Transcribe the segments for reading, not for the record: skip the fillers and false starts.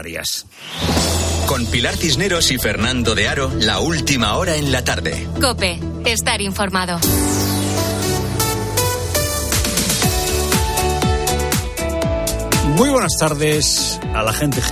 Arias. Con Pilar Cisneros y Fernando de Aro, la última hora en la tarde. COPE, estar informado. Muy buenas tardes a la gente.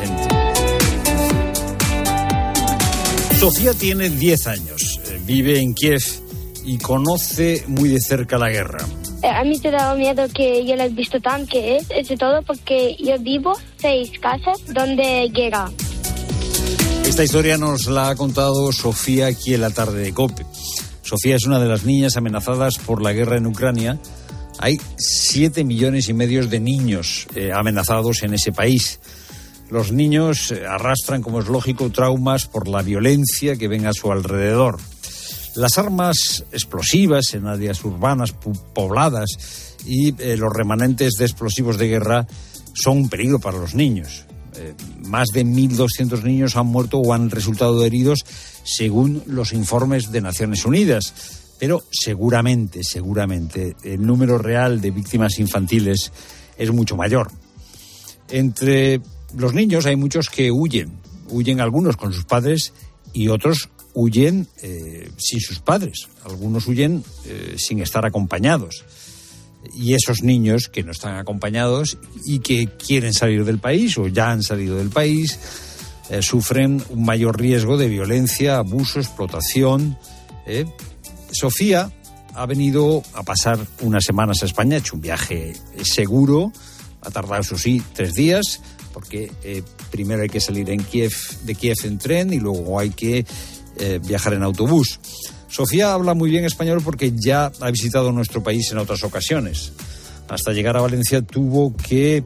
Sofía tiene 10 años, vive en Kiev y conoce muy de cerca la guerra. A mí te da miedo que yo lo he visto tanques, de todo porque yo vivo 6 casas donde guerra. Esta historia nos la ha contado Sofía aquí en la tarde de COPE. Sofía es una de las niñas amenazadas por la guerra en Ucrania. Hay 7,5 millones de niños amenazados en ese país. Los niños arrastran, como es lógico, traumas por la violencia que ven a su alrededor. Las armas explosivas en áreas urbanas pobladas y los remanentes de explosivos de guerra son un peligro para los niños. Más de 1.200 niños han muerto o han resultado heridos según los informes de Naciones Unidas. Pero seguramente, el número real de víctimas infantiles es mucho mayor. Entre los niños hay muchos que huyen algunos con sus padres y otros huyen sin sus padres. Algunos huyen sin estar acompañados. Y esos niños que no están acompañados y que quieren salir del país o ya han salido del país, sufren un mayor riesgo de violencia, abuso, explotación. Sofía ha venido a pasar unas semanas a España, ha hecho un viaje seguro, ha tardado, eso sí, 3 días, porque primero hay que salir de Kiev en tren y luego hay que viajar en autobús. Sofía habla muy bien español porque ya ha visitado nuestro país en otras ocasiones. Hasta llegar a Valencia tuvo que,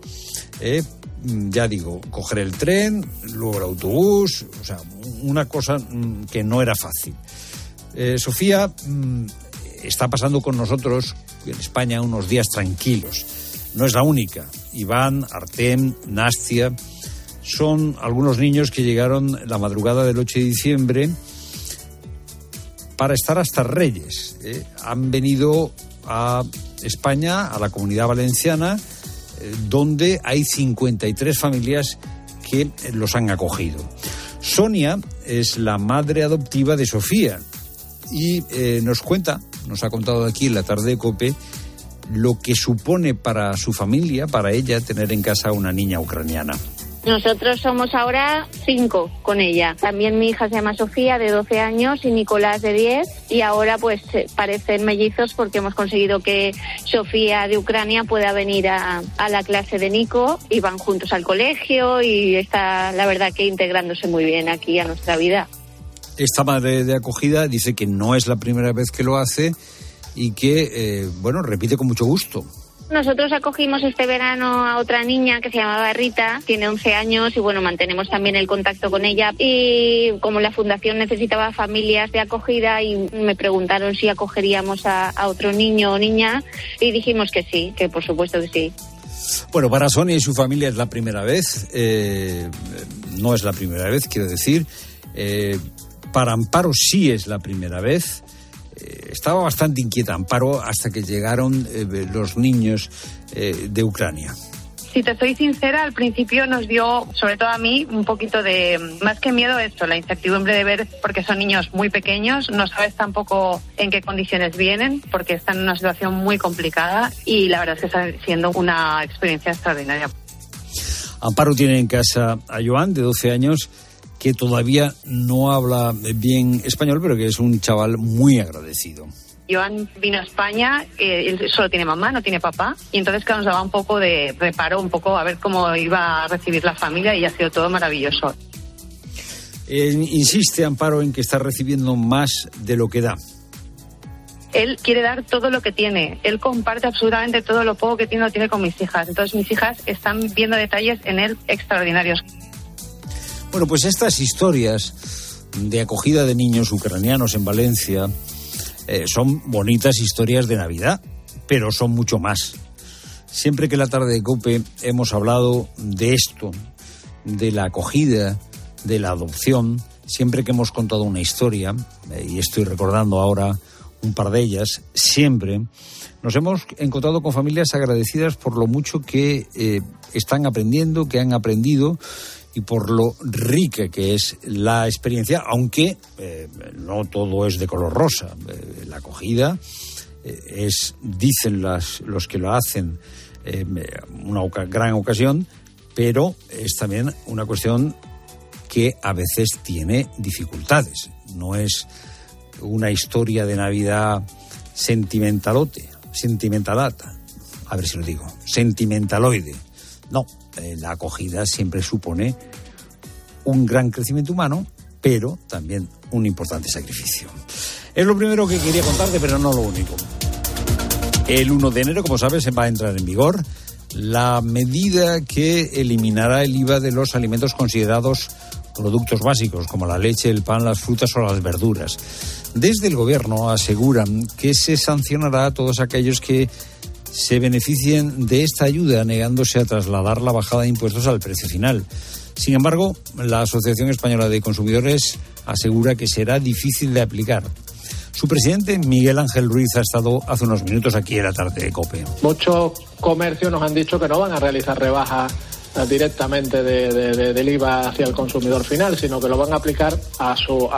coger el tren, luego el autobús, o sea, una cosa que no era fácil. Sofía está pasando con nosotros en España unos días tranquilos. No es la única. Iván, Artem, Nastia son algunos niños que llegaron la madrugada del 8 de diciembre para estar hasta Reyes. Han venido a España, a la Comunidad Valenciana, donde hay 53 familias que los han acogido. Sonia es la madre adoptiva de Sofía y nos ha contado aquí en la tarde de COPE lo que supone para su familia, para ella, tener en casa a una niña ucraniana. Nosotros somos ahora 5 con ella. También mi hija se llama Sofía, de 12 años, y Nicolás, de 10. Y ahora pues parecen mellizos porque hemos conseguido que Sofía de Ucrania pueda venir a la clase de Nico y van juntos al colegio y está, la verdad, que integrándose muy bien aquí a nuestra vida. Esta madre de acogida dice que no es la primera vez que lo hace y que, repite con mucho gusto. Nosotros acogimos este verano a otra niña que se llamaba Rita, tiene 11 años y mantenemos también el contacto con ella. Y como la fundación necesitaba familias de acogida y me preguntaron si acogeríamos a otro niño o niña y dijimos que sí, que por supuesto que sí. Bueno, para Sonia y su familia es la primera vez, no es la primera vez, quiero decir. Para Amparo sí es la primera vez. Estaba bastante inquieta Amparo hasta que llegaron los niños de Ucrania. Si te soy sincera, al principio nos dio, sobre todo a mí, un poquito de, más que miedo, esto, la incertidumbre de ver, porque son niños muy pequeños, no sabes tampoco en qué condiciones vienen, porque están en una situación muy complicada y la verdad es que está siendo una experiencia extraordinaria. Amparo tiene en casa a Joan, de 12 años, que todavía no habla bien español, pero que es un chaval muy agradecido. Joan vino a España, él solo tiene mamá, no tiene papá, y entonces nos daba un poco de reparo, a ver cómo iba a recibir la familia, y ha sido todo maravilloso. Insiste Amparo en que está recibiendo más de lo que da. Él quiere dar todo lo que tiene, él comparte absolutamente todo lo poco que tiene, lo tiene con mis hijas, entonces mis hijas están viendo detalles en él extraordinarios. Bueno, pues estas historias de acogida de niños ucranianos en Valencia son bonitas historias de Navidad, pero son mucho más. Siempre que en la tarde de COPE hemos hablado de esto, de la acogida, de la adopción, siempre que hemos contado una historia, y estoy recordando ahora un par de ellas, siempre nos hemos encontrado con familias agradecidas por lo mucho que están aprendiendo, que han aprendido, y por lo rica que es la experiencia, aunque no todo es de color rosa. La acogida dicen los que lo hacen, una gran ocasión, pero es también una cuestión que a veces tiene dificultades. No es una historia de Navidad sentimentalata, a ver si lo digo, sentimentaloide. No, la acogida siempre supone un gran crecimiento humano, pero también un importante sacrificio. Es lo primero que quería contarte, pero no lo único. El 1 de enero, como sabes, va a entrar en vigor la medida que eliminará el IVA de los alimentos considerados productos básicos, como la leche, el pan, las frutas o las verduras. Desde el Gobierno aseguran que se sancionará a todos aquellos que se beneficien de esta ayuda, negándose a trasladar la bajada de impuestos al precio final. Sin embargo, la Asociación Española de Consumidores asegura que será difícil de aplicar. Su presidente, Miguel Ángel Ruiz, ha estado hace unos minutos aquí en la tarde de COPE. Muchos comercios nos han dicho que no van a realizar rebajas directamente del IVA hacia el consumidor final, sino que lo van a aplicar a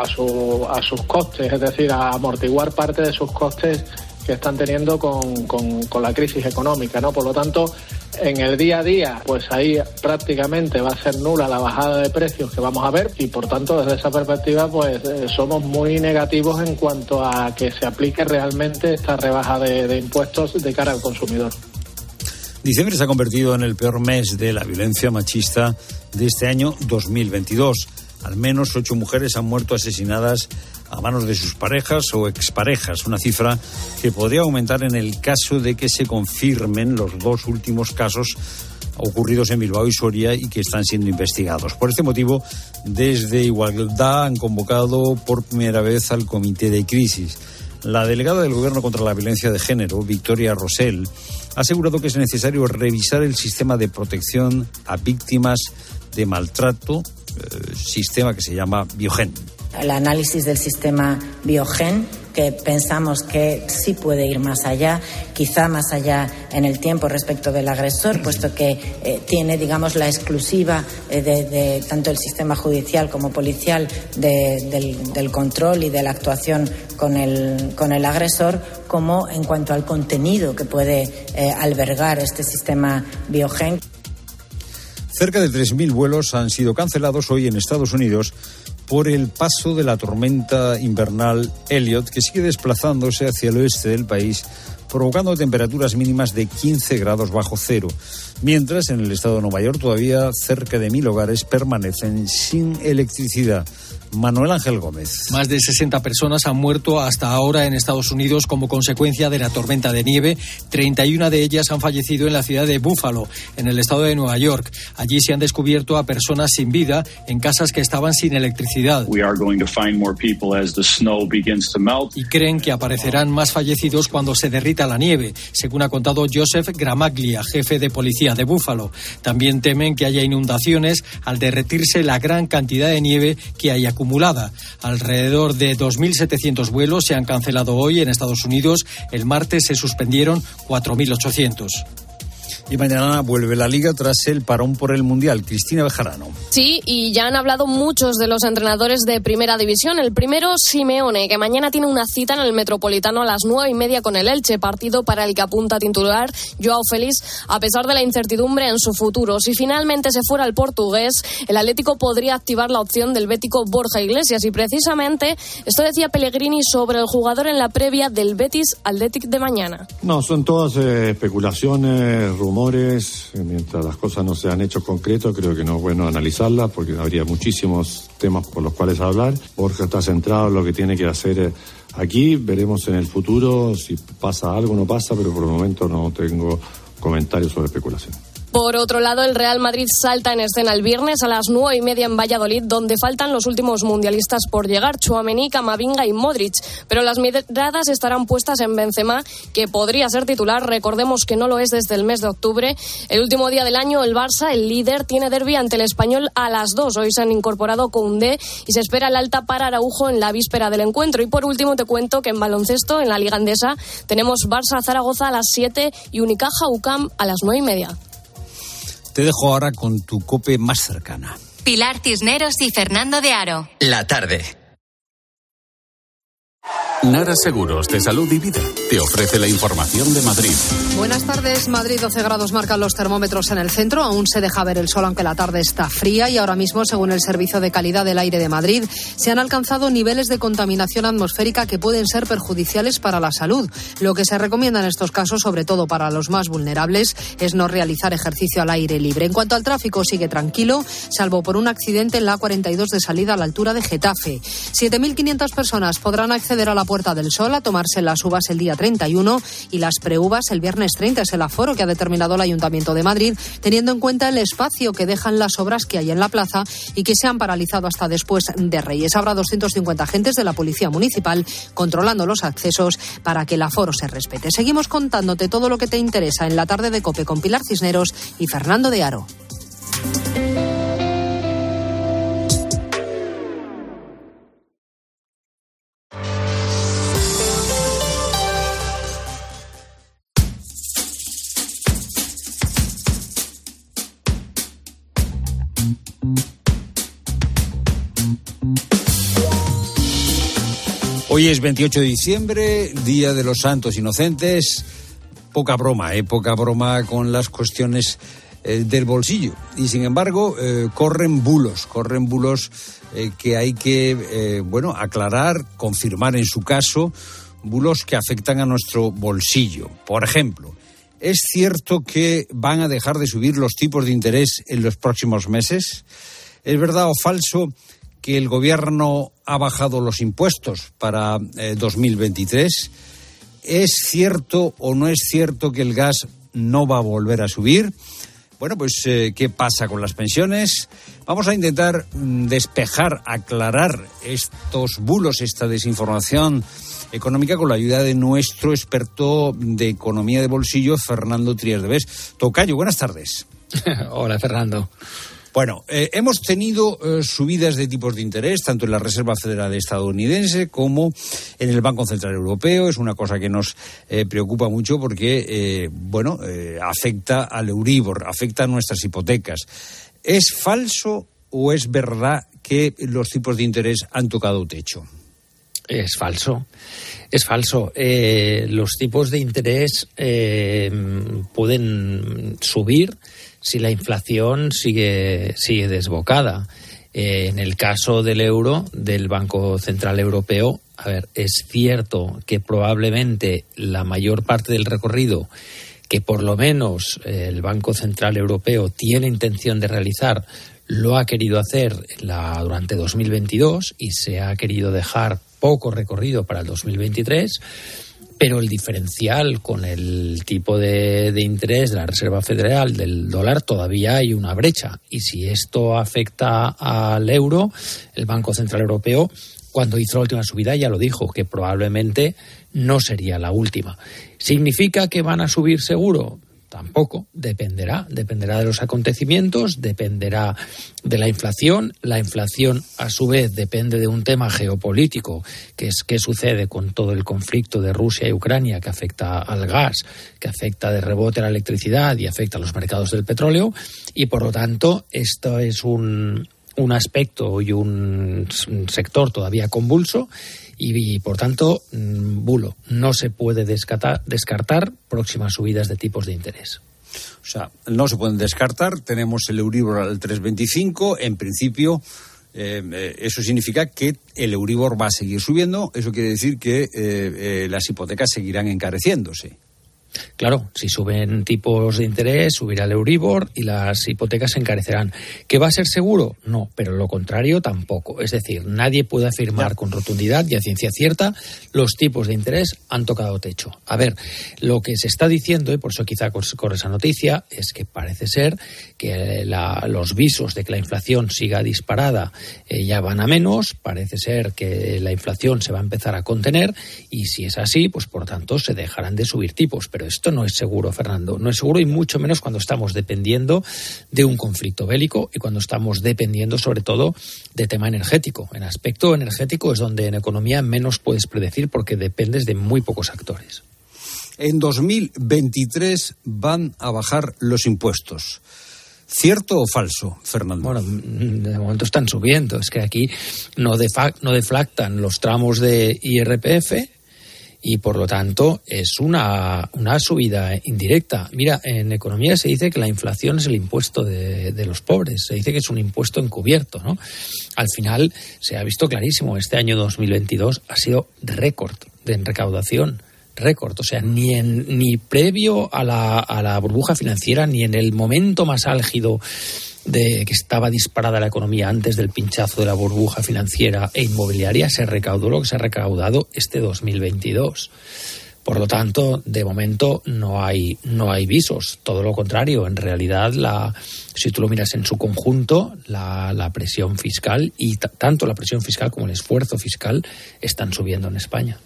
sus costes, es decir, a amortiguar parte de sus costes que están teniendo con la crisis económica, ¿no? Por lo tanto, en el día a día, pues ahí prácticamente va a ser nula la bajada de precios que vamos a ver y, por tanto, desde esa perspectiva, pues somos muy negativos en cuanto a que se aplique realmente esta rebaja de impuestos de cara al consumidor. Diciembre se ha convertido en el peor mes de la violencia machista de este año 2022. Al menos 8 mujeres han muerto asesinadas a manos de sus parejas o exparejas, una cifra que podría aumentar en el caso de que se confirmen los 2 últimos casos ocurridos en Bilbao y Soria y que están siendo investigados. Por este motivo, desde Igualdad han convocado por primera vez al Comité de Crisis. La delegada del Gobierno contra la Violencia de Género, Victoria Rosell, ha asegurado que es necesario revisar el sistema de protección a víctimas de maltrato, sistema que se llama Biogen. El análisis del sistema Biogen, que pensamos que sí puede ir más allá, quizá más allá en el tiempo respecto del agresor, puesto que tiene, digamos, la exclusiva de tanto el sistema judicial como policial del control y de la actuación con el agresor, como en cuanto al contenido que puede albergar este sistema Biogen. Cerca de 3.000 vuelos han sido cancelados hoy en Estados Unidos por el paso de la tormenta invernal Elliott, que sigue desplazándose hacia el oeste del país, provocando temperaturas mínimas de 15 grados bajo cero. Mientras, en el estado de Nueva York, todavía cerca de 1.000 hogares permanecen sin electricidad. Manuel Ángel Gómez. Más de 60 personas han muerto hasta ahora en Estados Unidos como consecuencia de la tormenta de nieve. 31 de ellas han fallecido en la ciudad de Buffalo, en el estado de Nueva York. Allí se han descubierto a personas sin vida en casas que estaban sin electricidad. Y creen que aparecerán más fallecidos cuando se derrita la nieve, según ha contado Joseph Gramaglia, jefe de policía de Buffalo. También temen que haya inundaciones al derretirse la gran cantidad de nieve que hay acumulada. Alrededor de 2.700 vuelos se han cancelado hoy en Estados Unidos. El martes se suspendieron 4.800. Y mañana vuelve la Liga tras el parón por el Mundial. Cristina Bejarano. Sí, y ya han hablado muchos de los entrenadores de Primera División. El primero, Simeone, que mañana tiene una cita en el Metropolitano a las 9:30 con el Elche, partido para el que apunta a titular Joao Félix, a pesar de la incertidumbre en su futuro. Si finalmente se fuera el portugués, el Atlético podría activar la opción del bético Borja Iglesias. Y precisamente esto decía Pellegrini sobre el jugador en la previa del Betis Athletic de mañana. No, son todas especulaciones, rumores. Mientras las cosas no se han hecho concretas, creo que no es bueno analizarlas porque habría muchísimos temas por los cuales hablar. Borja está centrado en lo que tiene que hacer aquí. Veremos en el futuro si pasa algo o no pasa, pero por el momento no tengo comentarios sobre especulación. Por otro lado, el Real Madrid salta en escena el viernes a las 9:30 en Valladolid, donde faltan los últimos mundialistas por llegar, Tchouaméni, Camavinga y Modric. Pero las miradas estarán puestas en Benzema, que podría ser titular. Recordemos que no lo es desde el mes de octubre. El último día del año, el Barça, el líder, tiene derbi ante el Español a las 2. Hoy se han incorporado Koundé y se espera el alta para Araujo en la víspera del encuentro. Y por último te cuento que en baloncesto, en la Liga Endesa, tenemos Barça-Zaragoza a las 7 y Unicaja-UCAM a las 9:30. Te dejo ahora con tu COPE más cercana. Pilar Cisneros y Fernando de Aro. La tarde. Nara Seguros de Salud y Vida te ofrece la información de Madrid. Buenas tardes. Madrid, 12 grados marcan los termómetros en el centro. Aún se deja ver el sol, aunque la tarde está fría. Y ahora mismo, según el Servicio de Calidad del Aire de Madrid, se han alcanzado niveles de contaminación atmosférica que pueden ser perjudiciales para la salud. Lo que se recomienda en estos casos, sobre todo para los más vulnerables, es no realizar ejercicio al aire libre. En cuanto al tráfico, sigue tranquilo, salvo por un accidente en la A42 de salida a la altura de Getafe. 7.500 personas podrán acceder a la Puerta del Sol a tomarse las uvas el día 31 y las preuvas el viernes 30. Es el aforo que ha determinado el Ayuntamiento de Madrid, teniendo en cuenta el espacio que dejan las obras que hay en la plaza y que se han paralizado hasta después de Reyes. Habrá 250 agentes de la Policía Municipal controlando los accesos para que el aforo se respete. Seguimos contándote todo lo que te interesa en la tarde de COPE con Pilar Cisneros y Fernando de Aro. Hoy es 28 de diciembre, Día de los Santos Inocentes. Poca broma con las cuestiones del bolsillo. Y sin embargo, corren bulos que hay que, aclarar, confirmar en su caso, bulos que afectan a nuestro bolsillo. Por ejemplo, ¿es cierto que van a dejar de subir los tipos de interés en los próximos meses? ¿Es verdad o falso que el gobierno ha bajado los impuestos para 2023? ¿Es cierto o no es cierto que el gas no va a volver a subir? Bueno, pues, ¿qué pasa con las pensiones? Vamos a intentar despejar, aclarar estos bulos, esta desinformación económica con la ayuda de nuestro experto de economía de bolsillo, Fernando Trias de Bes. Tocayo, buenas tardes. Hola, Fernando. Bueno, hemos tenido subidas de tipos de interés, tanto en la Reserva Federal estadounidense como en el Banco Central Europeo. Es una cosa que nos preocupa mucho porque, afecta al Euribor, afecta a nuestras hipotecas. ¿Es falso o es verdad que los tipos de interés han tocado techo? Es falso. Los tipos de interés pueden subir si la inflación sigue desbocada. En el caso del euro, del Banco Central Europeo, es cierto que probablemente la mayor parte del recorrido que por lo menos el Banco Central Europeo tiene intención de realizar lo ha querido hacer durante 2022 y se ha querido dejar poco recorrido para el 2023. Pero el diferencial con el tipo de interés de la Reserva Federal del dólar todavía hay una brecha. Y si esto afecta al euro, el Banco Central Europeo, cuando hizo la última subida, ya lo dijo, que probablemente no sería la última. ¿Significa que van a subir seguro? Tampoco, dependerá de los acontecimientos, dependerá de la inflación. La inflación, a su vez, depende de un tema geopolítico, que es qué sucede con todo el conflicto de Rusia y Ucrania, que afecta al gas, que afecta de rebote a la electricidad y afecta a los mercados del petróleo. Y, por lo tanto, esto es un aspecto y un sector todavía convulso. Y, por tanto, bulo. No se puede descartar próximas subidas de tipos de interés. O sea, no se pueden descartar. Tenemos el Euribor al 3,25. En principio, eso significa que el Euribor va a seguir subiendo. Eso quiere decir que las hipotecas seguirán encareciéndose. Claro, si suben tipos de interés, subirá el Euribor y las hipotecas se encarecerán. ¿Que va a ser seguro? No, pero lo contrario tampoco. Es decir, nadie puede afirmar con rotundidad y a ciencia cierta los tipos de interés han tocado techo. A ver, lo que se está diciendo, y por eso quizá corre esa noticia, es que parece ser que los visos de que la inflación siga disparada ya van a menos, parece ser que la inflación se va a empezar a contener y si es así, pues por tanto se dejarán de subir tipos. Pero esto no es seguro, Fernando, no es seguro y mucho menos cuando estamos dependiendo de un conflicto bélico y cuando estamos dependiendo sobre todo de tema energético. En aspecto energético es donde en economía menos puedes predecir porque dependes de muy pocos actores. En 2023 van a bajar los impuestos. ¿Cierto o falso, Fernando? Bueno, de momento están subiendo. Es que aquí no deflactan los tramos de IRPF y, por lo tanto, es una subida indirecta. Mira, en economía se dice que la inflación es el impuesto de los pobres. Se dice que es un impuesto encubierto, ¿no? Al final se ha visto clarísimo. Este año 2022 ha sido récord de recaudación. Récord, o sea, ni previo a la burbuja financiera, ni en el momento más álgido de que estaba disparada la economía antes del pinchazo de la burbuja financiera e inmobiliaria, se recaudó lo que se ha recaudado este 2022. Por lo tanto, de momento no hay visos, todo lo contrario. En realidad, si tú lo miras en su conjunto, la presión fiscal y tanto la presión fiscal como el esfuerzo fiscal están subiendo en España.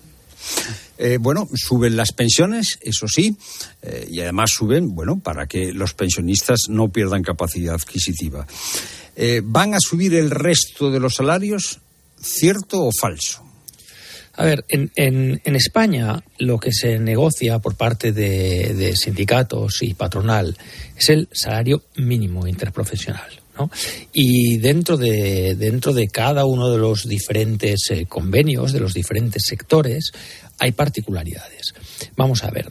Bueno, suben las pensiones, eso sí, y además suben, para que los pensionistas no pierdan capacidad adquisitiva. ¿Van a subir el resto de los salarios? ¿Cierto o falso? A ver, en España lo que se negocia por parte de sindicatos y patronal es el salario mínimo interprofesional, ¿no? Y dentro de cada uno de los diferentes convenios, de los diferentes sectores, hay particularidades. Vamos a ver,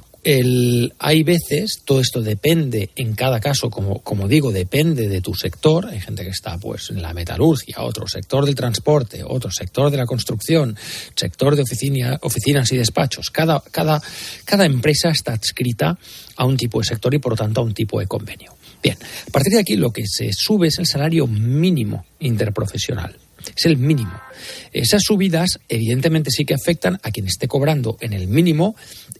hay veces, todo esto depende en cada caso, como digo, depende de tu sector. Hay gente que está pues en la metalurgia, otro sector del transporte, otro sector de la construcción, sector de oficinas y despachos. Cada empresa está adscrita a un tipo de sector y por lo tanto a un tipo de convenio. Bien, a partir de aquí lo que se sube es el salario mínimo interprofesional. Es el mínimo. Esas subidas evidentemente sí que afectan a quien esté cobrando en el mínimo,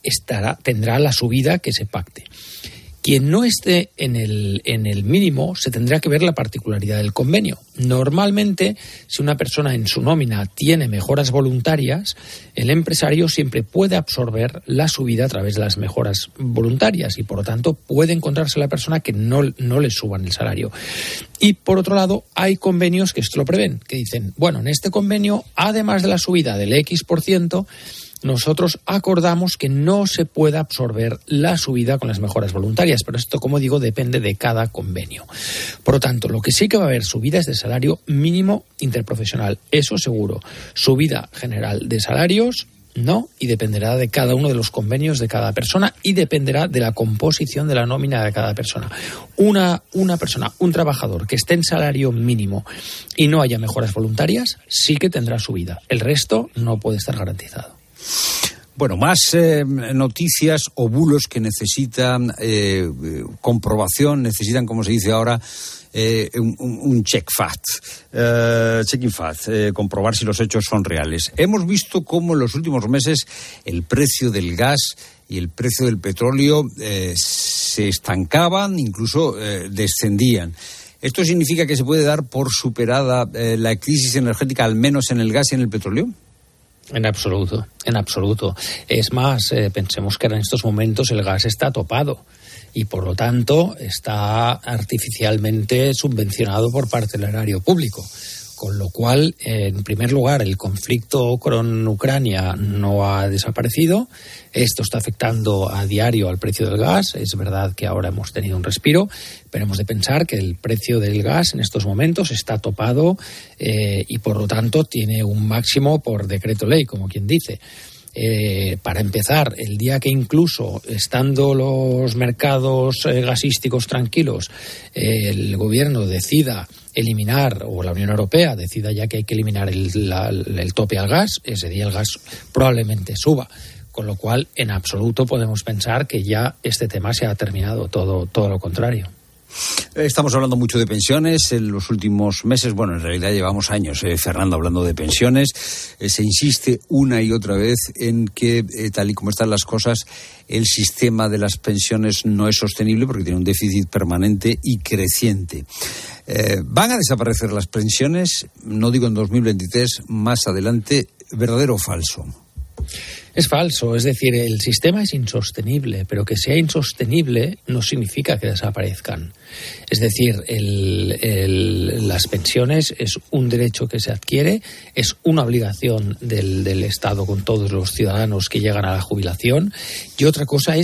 tendrá la subida que se pacte. Quien no esté en el mínimo se tendrá que ver la particularidad del convenio. Normalmente, si una persona en su nómina tiene mejoras voluntarias, el empresario siempre puede absorber la subida a través de las mejoras voluntarias y, por lo tanto, puede encontrarse la persona que no le suban el salario. Y, por otro lado, hay convenios que esto lo prevén, que dicen, bueno, en este convenio, además de la subida del X%, nosotros acordamos que no se pueda absorber la subida con las mejoras voluntarias, pero esto, como digo, depende de cada convenio. Por lo tanto, lo que sí que va a haber subidas de salario mínimo interprofesional, eso seguro. Subida general de salarios, no, y dependerá de cada uno de los convenios de cada persona y dependerá de la composición de la nómina de cada persona. Una persona, un trabajador que esté en salario mínimo y no haya mejoras voluntarias, sí que tendrá subida. El resto no puede estar garantizado. Bueno, más noticias o bulos que necesitan comprobación, necesitan, como se dice ahora, un checking fact, comprobar si los hechos son reales. Hemos visto cómo en los últimos meses el precio del gas y el precio del petróleo se estancaban, incluso descendían. ¿Esto significa que se puede dar por superada la crisis energética, al menos en el gas y en el petróleo? En absoluto. Es más, pensemos que en estos momentos el gas está topado y, por lo tanto, está artificialmente subvencionado por parte del erario público. Con lo cual, en primer lugar, el conflicto con Ucrania no ha desaparecido. Esto está afectando a diario al precio del gas. Es verdad que ahora hemos tenido un respiro, pero hemos de pensar que el precio del gas en estos momentos está topado y, por lo tanto, tiene un máximo por decreto ley, como quien dice. Para empezar, el día que incluso estando los mercados gasísticos tranquilos, el gobierno decida eliminar, o la Unión Europea decida ya que hay que eliminar el tope al gas, ese día el gas probablemente suba. Con lo cual, en absoluto podemos pensar que ya este tema se ha terminado, todo lo contrario. Estamos hablando mucho de pensiones en los últimos meses. Bueno, en realidad llevamos años, Fernando, hablando de pensiones. Se insiste una y otra vez en que, tal y como están las cosas, el sistema de las pensiones no es sostenible porque tiene un déficit permanente y creciente. ¿Van a desaparecer las pensiones? No digo en 2023, más adelante. ¿Verdadero o falso? Es falso, es decir, el sistema es insostenible, pero que sea insostenible no significa que desaparezcan. Es decir, las pensiones es un derecho que se adquiere, es una obligación del Estado con todos los ciudadanos que llegan a la jubilación, y otra cosa es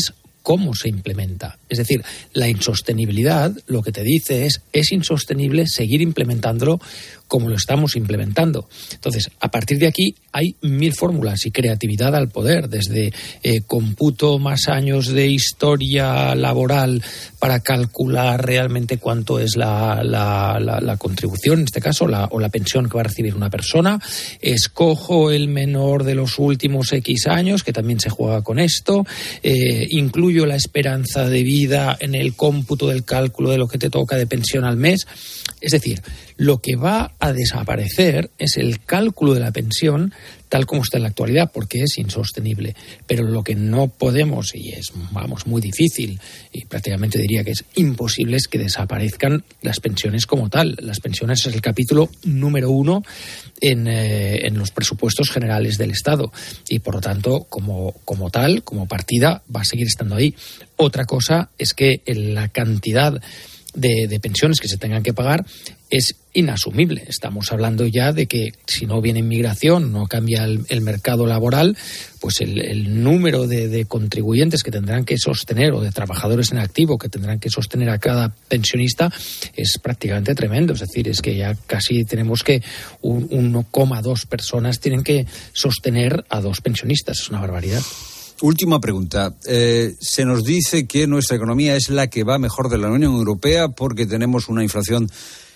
cómo se implementa. Es decir, la insostenibilidad lo que te dice es insostenible seguir implementándolo como lo estamos implementando. Entonces, a partir de aquí hay 1000 fórmulas y creatividad al poder, desde cómputo más años de historia laboral para calcular realmente cuánto es la contribución, en este caso, o la pensión que va a recibir una persona. Escojo el menor de los últimos X años, que también se juega con esto. Incluyo la esperanza de vida en el cómputo del cálculo de lo que te toca de pensión al mes. Es decir, lo que va a desaparecer es el cálculo de la pensión tal como está en la actualidad, porque es insostenible. Pero lo que no podemos, y es, muy difícil, y prácticamente diría que es imposible, es que desaparezcan las pensiones como tal. Las pensiones es el capítulo número 1 en los presupuestos generales del Estado. Y, por lo tanto, como tal, como partida, va a seguir estando ahí. Otra cosa es que la cantidad de pensiones que se tengan que pagar es inasumible. Estamos hablando ya de que si no viene inmigración, no cambia el mercado laboral, pues el número de contribuyentes que tendrán que sostener, o de trabajadores en activo que tendrán que sostener a cada pensionista, es prácticamente tremendo. Es decir, es que ya casi tenemos que 1,2 personas tienen que sostener a 2 pensionistas. Es una barbaridad. Última pregunta. Se nos dice que nuestra economía es la que va mejor de la Unión Europea porque tenemos una inflación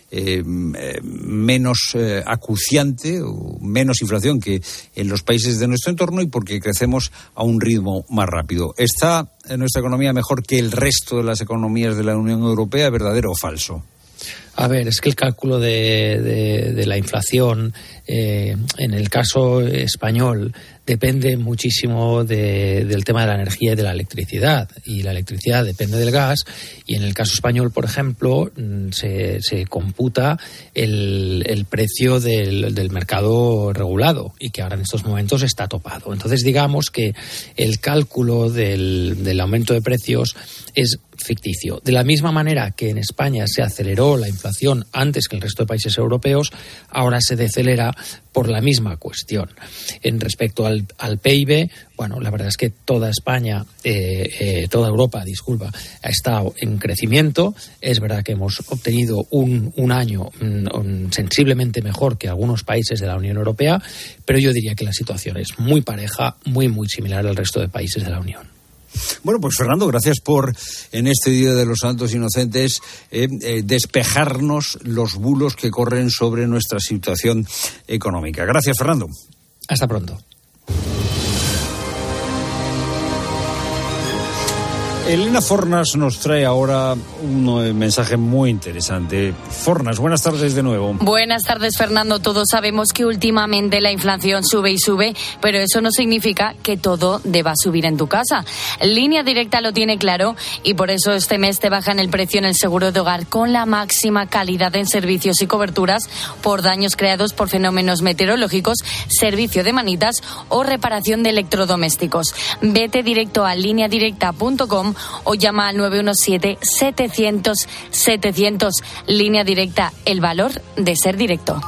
menos acuciante, o menos inflación que en los países de nuestro entorno, y porque crecemos a un ritmo más rápido. ¿Está nuestra economía mejor que el resto de las economías de la Unión Europea? ¿Verdadero o falso? A ver, es que el cálculo de la inflación, en el caso español, depende muchísimo del tema de la energía y de la electricidad. Y la electricidad depende del gas. Y en el caso español, por ejemplo, se computa el precio del mercado regulado, y que ahora en estos momentos está topado. Entonces, digamos que el cálculo del aumento de precios es ficticio. De la misma manera que en España se aceleró la inflación antes que en el resto de países europeos, ahora se decelera por la misma cuestión. En respecto al PIB, bueno, la verdad es que toda Europa, ha estado en crecimiento. Es verdad que hemos obtenido un año sensiblemente mejor que algunos países de la Unión Europea, pero yo diría que la situación es muy pareja, muy similar al resto de países de la Unión. Bueno, pues Fernando, gracias por, en este Día de los Santos Inocentes, despejarnos los bulos que corren sobre nuestra situación económica. Gracias, Fernando. Hasta pronto. Elena Fornas nos trae ahora un mensaje muy interesante. Fornas, buenas tardes de nuevo. Buenas tardes, Fernando. Todos sabemos que últimamente la inflación sube y sube, pero eso no significa que todo deba subir en tu casa. Línea Directa lo tiene claro, y por eso este mes te bajan el precio en el seguro de hogar con la máxima calidad en servicios y coberturas por daños creados por fenómenos meteorológicos, servicio de manitas o reparación de electrodomésticos. Vete directo a lineadirecta.com o llama al 917-700-700. Línea Directa, el valor de ser directo.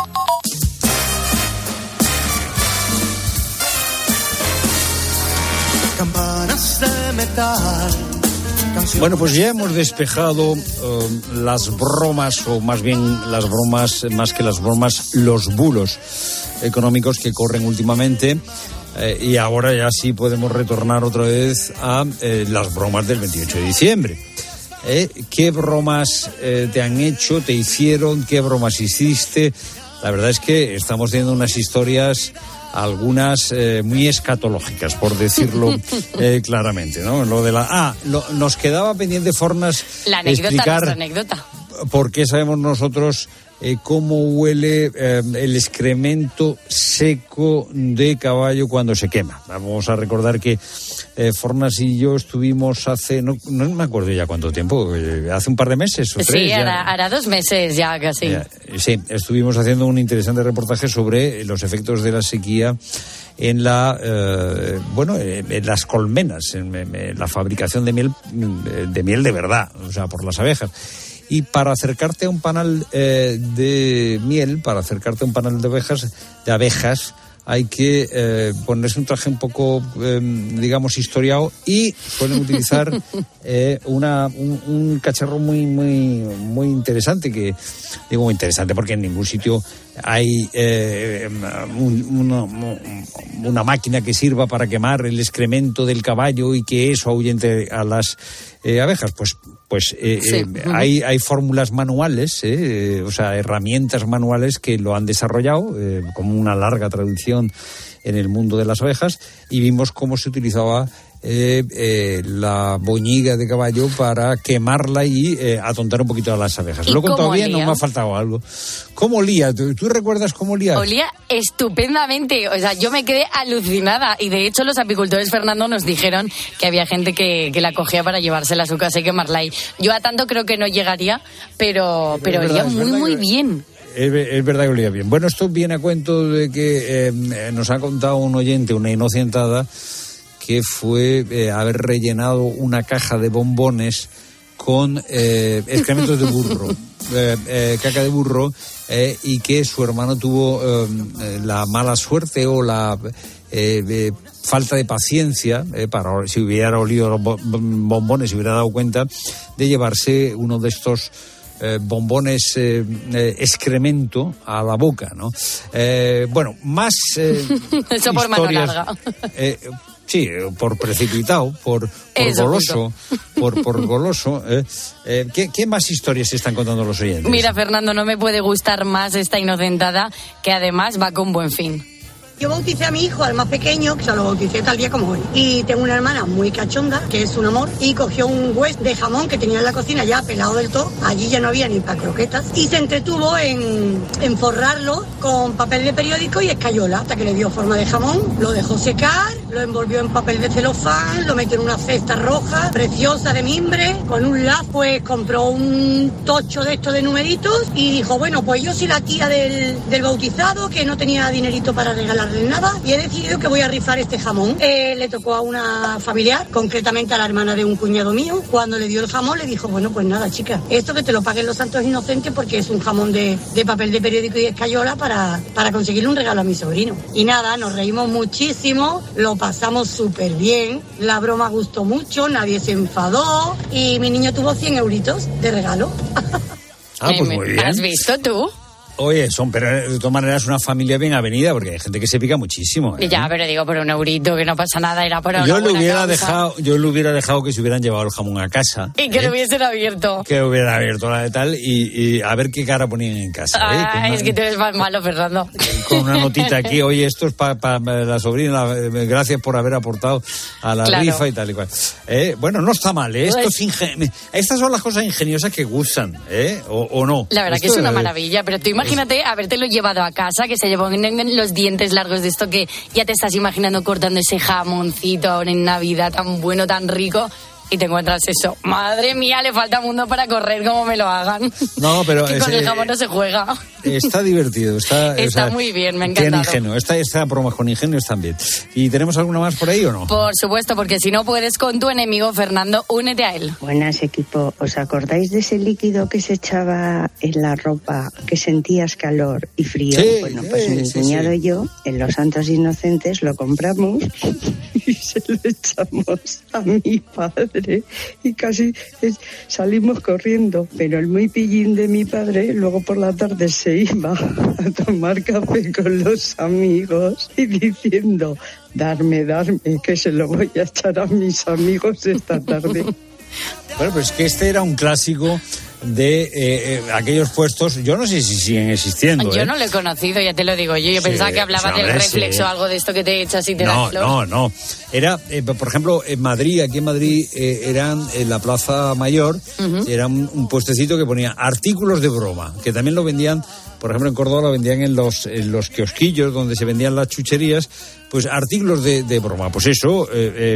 Campanas de metal. Bueno, pues ya hemos despejado las bromas, o más bien las bromas, más que las bromas, los bulos económicos que corren últimamente. Y ahora ya sí podemos retornar otra vez a las bromas del 28 de diciembre. ¿Qué bromas te han hecho, te hicieron? ¿Qué bromas hiciste? La verdad es que estamos teniendo unas historias, algunas muy escatológicas, por decirlo claramente, ¿no? Nos quedaba pendiente, Fornas, la anécdota, explicar nuestra anécdota. por qué sabemos nosotros cómo huele el excremento seco de caballo cuando se quema. Vamos a recordar que Fornas y yo estuvimos hace, no me acuerdo ya cuánto tiempo, hace un par de meses o 3. Sí, hará 2 meses ya casi. Sí, estuvimos haciendo un interesante reportaje sobre los efectos de la sequía en en las colmenas, en la fabricación de miel de verdad, o sea, por las abejas. Y para acercarte a un panal de miel, para acercarte a un panal de abejas, hay que ponerse un traje un poco, digamos, historiado, y suelen utilizar un cacharro muy interesante, que digo muy interesante porque en ningún sitio hay una máquina que sirva para quemar el excremento del caballo y que eso ahuyente a las abejas. Pues hay fórmulas manuales, o sea, herramientas manuales que lo han desarrollado, como una larga tradición en el mundo de las abejas, y vimos cómo se utilizaba la boñiga de caballo para quemarla y atontar un poquito a las abejas. ¿Lo he contado bien o me ha faltado algo? ¿Cómo olía? ¿Tú recuerdas cómo olía? Olía estupendamente. O sea, yo me quedé alucinada. Y de hecho los apicultores, Fernando, nos dijeron que había gente que la cogía para llevársela a su casa y quemarla ahí. Yo a tanto creo que no llegaría, pero olía muy bien. Es verdad que olía bien. Bueno, esto viene a cuento de que nos ha contado un oyente, una inocentada, que fue haber rellenado una caja de bombones con excrementos de burro, caca de burro, y que su hermano tuvo la mala suerte o la falta de paciencia, para si hubiera olido los bombones, se hubiera dado cuenta de llevarse uno de estos bombones excremento a la boca, ¿no? Bueno, más eso por mano larga. Sí, por precipitado, por goloso, por goloso. ¿Qué más historias se están contando los oyentes? Mira, Fernando, no me puede gustar más esta inocentada, que además va con buen fin. Yo bauticé a mi hijo, al más pequeño, que se lo bauticé tal día como hoy. Y tengo una hermana muy cachonda, que es un amor, y cogió un hueso de jamón que tenía en la cocina ya pelado del todo. Allí ya no había ni para croquetas. Y se entretuvo en forrarlo con papel de periódico y escayola, hasta que le dio forma de jamón. Lo dejó secar, lo envolvió en papel de celofán, lo metió en una cesta roja, preciosa de mimbre, con un lazo. Pues compró un tocho de estos de numeritos y dijo, bueno, pues yo soy la tía del bautizado, que no tenía dinerito para regalar nada, y he decidido que voy a rifar este jamón. Le tocó a una familiar, concretamente a la hermana de un cuñado mío. Cuando le dio el jamón le dijo, bueno, pues nada, chica, esto que te lo paguen los santos inocentes, porque es un jamón de papel de periódico y escayola para conseguirle un regalo a mi sobrino. Y nada, nos reímos muchísimo, lo pasamos súper bien, la broma gustó mucho, nadie se enfadó y mi niño tuvo 100 euritos de regalo. Pues muy bien. ¿Has visto tú? Oye, pero de todas maneras es una familia bien avenida, porque hay gente que se pica muchísimo, ¿eh? Ya, pero digo, por un eurito, que no pasa nada, era por una yo le hubiera dejado que se hubieran llevado el jamón a casa. Y que lo hubiesen abierto. Que lo hubieran abierto la de tal, y a ver qué cara ponían en casa. Es que tú eres más malo, Fernando. Con una notita aquí, oye, esto es para la sobrina, gracias por haber aportado a la rifa y tal y cual. Bueno, no está mal, ¿eh? Estas son las cosas ingeniosas que gustan, o no. La verdad que es una maravilla, pero tú imagínate habértelo llevado a casa, que se llevan los dientes largos de esto, que ya te estás imaginando cortando ese jamoncito ahora en Navidad, tan bueno, tan rico, y te encuentras eso. Madre mía, le falta mundo para correr como me lo hagan. No, pero que con el jamón no se juega. Está divertido. Está muy bien, me encanta. Ingenio. Esta broma con ingenios también. ¿Y tenemos alguna más por ahí o no? Por supuesto, porque si no puedes con tu enemigo, Fernando, únete a él. Buenas, equipo. ¿Os acordáis de ese líquido que se echaba en la ropa, que sentías calor y frío? Sí, bueno, pues mi cuñado y yo, en Los Santos Inocentes, lo compramos y se lo echamos a mi padre. Y casi salimos corriendo, pero el muy pillín de mi padre luego por la tarde se iba a tomar café con los amigos y diciendo, darme, que se lo voy a echar a mis amigos esta tarde. Bueno, pues que este era un clásico de aquellos puestos, yo no sé si siguen existiendo. Yo no lo he conocido, ya te lo digo yo. Yo pensaba que hablaba del reflex o algo de esto que te echas y te da flor. No. Era, por ejemplo, en Madrid, aquí en Madrid, eran en la Plaza Mayor, era un puestecito que ponía artículos de broma, que también lo vendían, por ejemplo, en Córdoba lo vendían en los kiosquillos donde se vendían las chucherías, pues artículos de broma. Pues eso,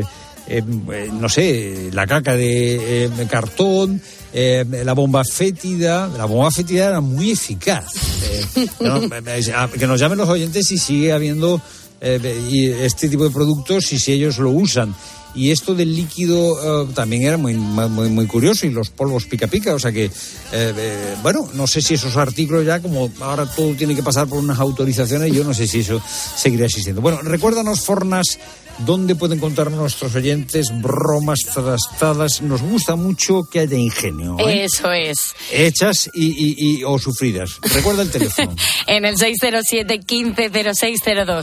no sé, la caca de cartón, la bomba fétida. La bomba fétida era muy eficaz. Que nos llamen los oyentes si sigue habiendo y este tipo de productos y si ellos lo usan. Y esto del líquido también era muy curioso, y los polvos pica pica, o sea que bueno, no sé si esos artículos ya, como ahora todo tiene que pasar por unas autorizaciones, yo no sé si eso seguirá existiendo. Bueno, recuérdanos, Fornas, dónde pueden encontrar nuestros oyentes bromas trastadas. Nos gusta mucho que haya ingenio, ¿eh? Eso es. Hechas o sufridas. Recuerda el teléfono. En el 607 15 0602.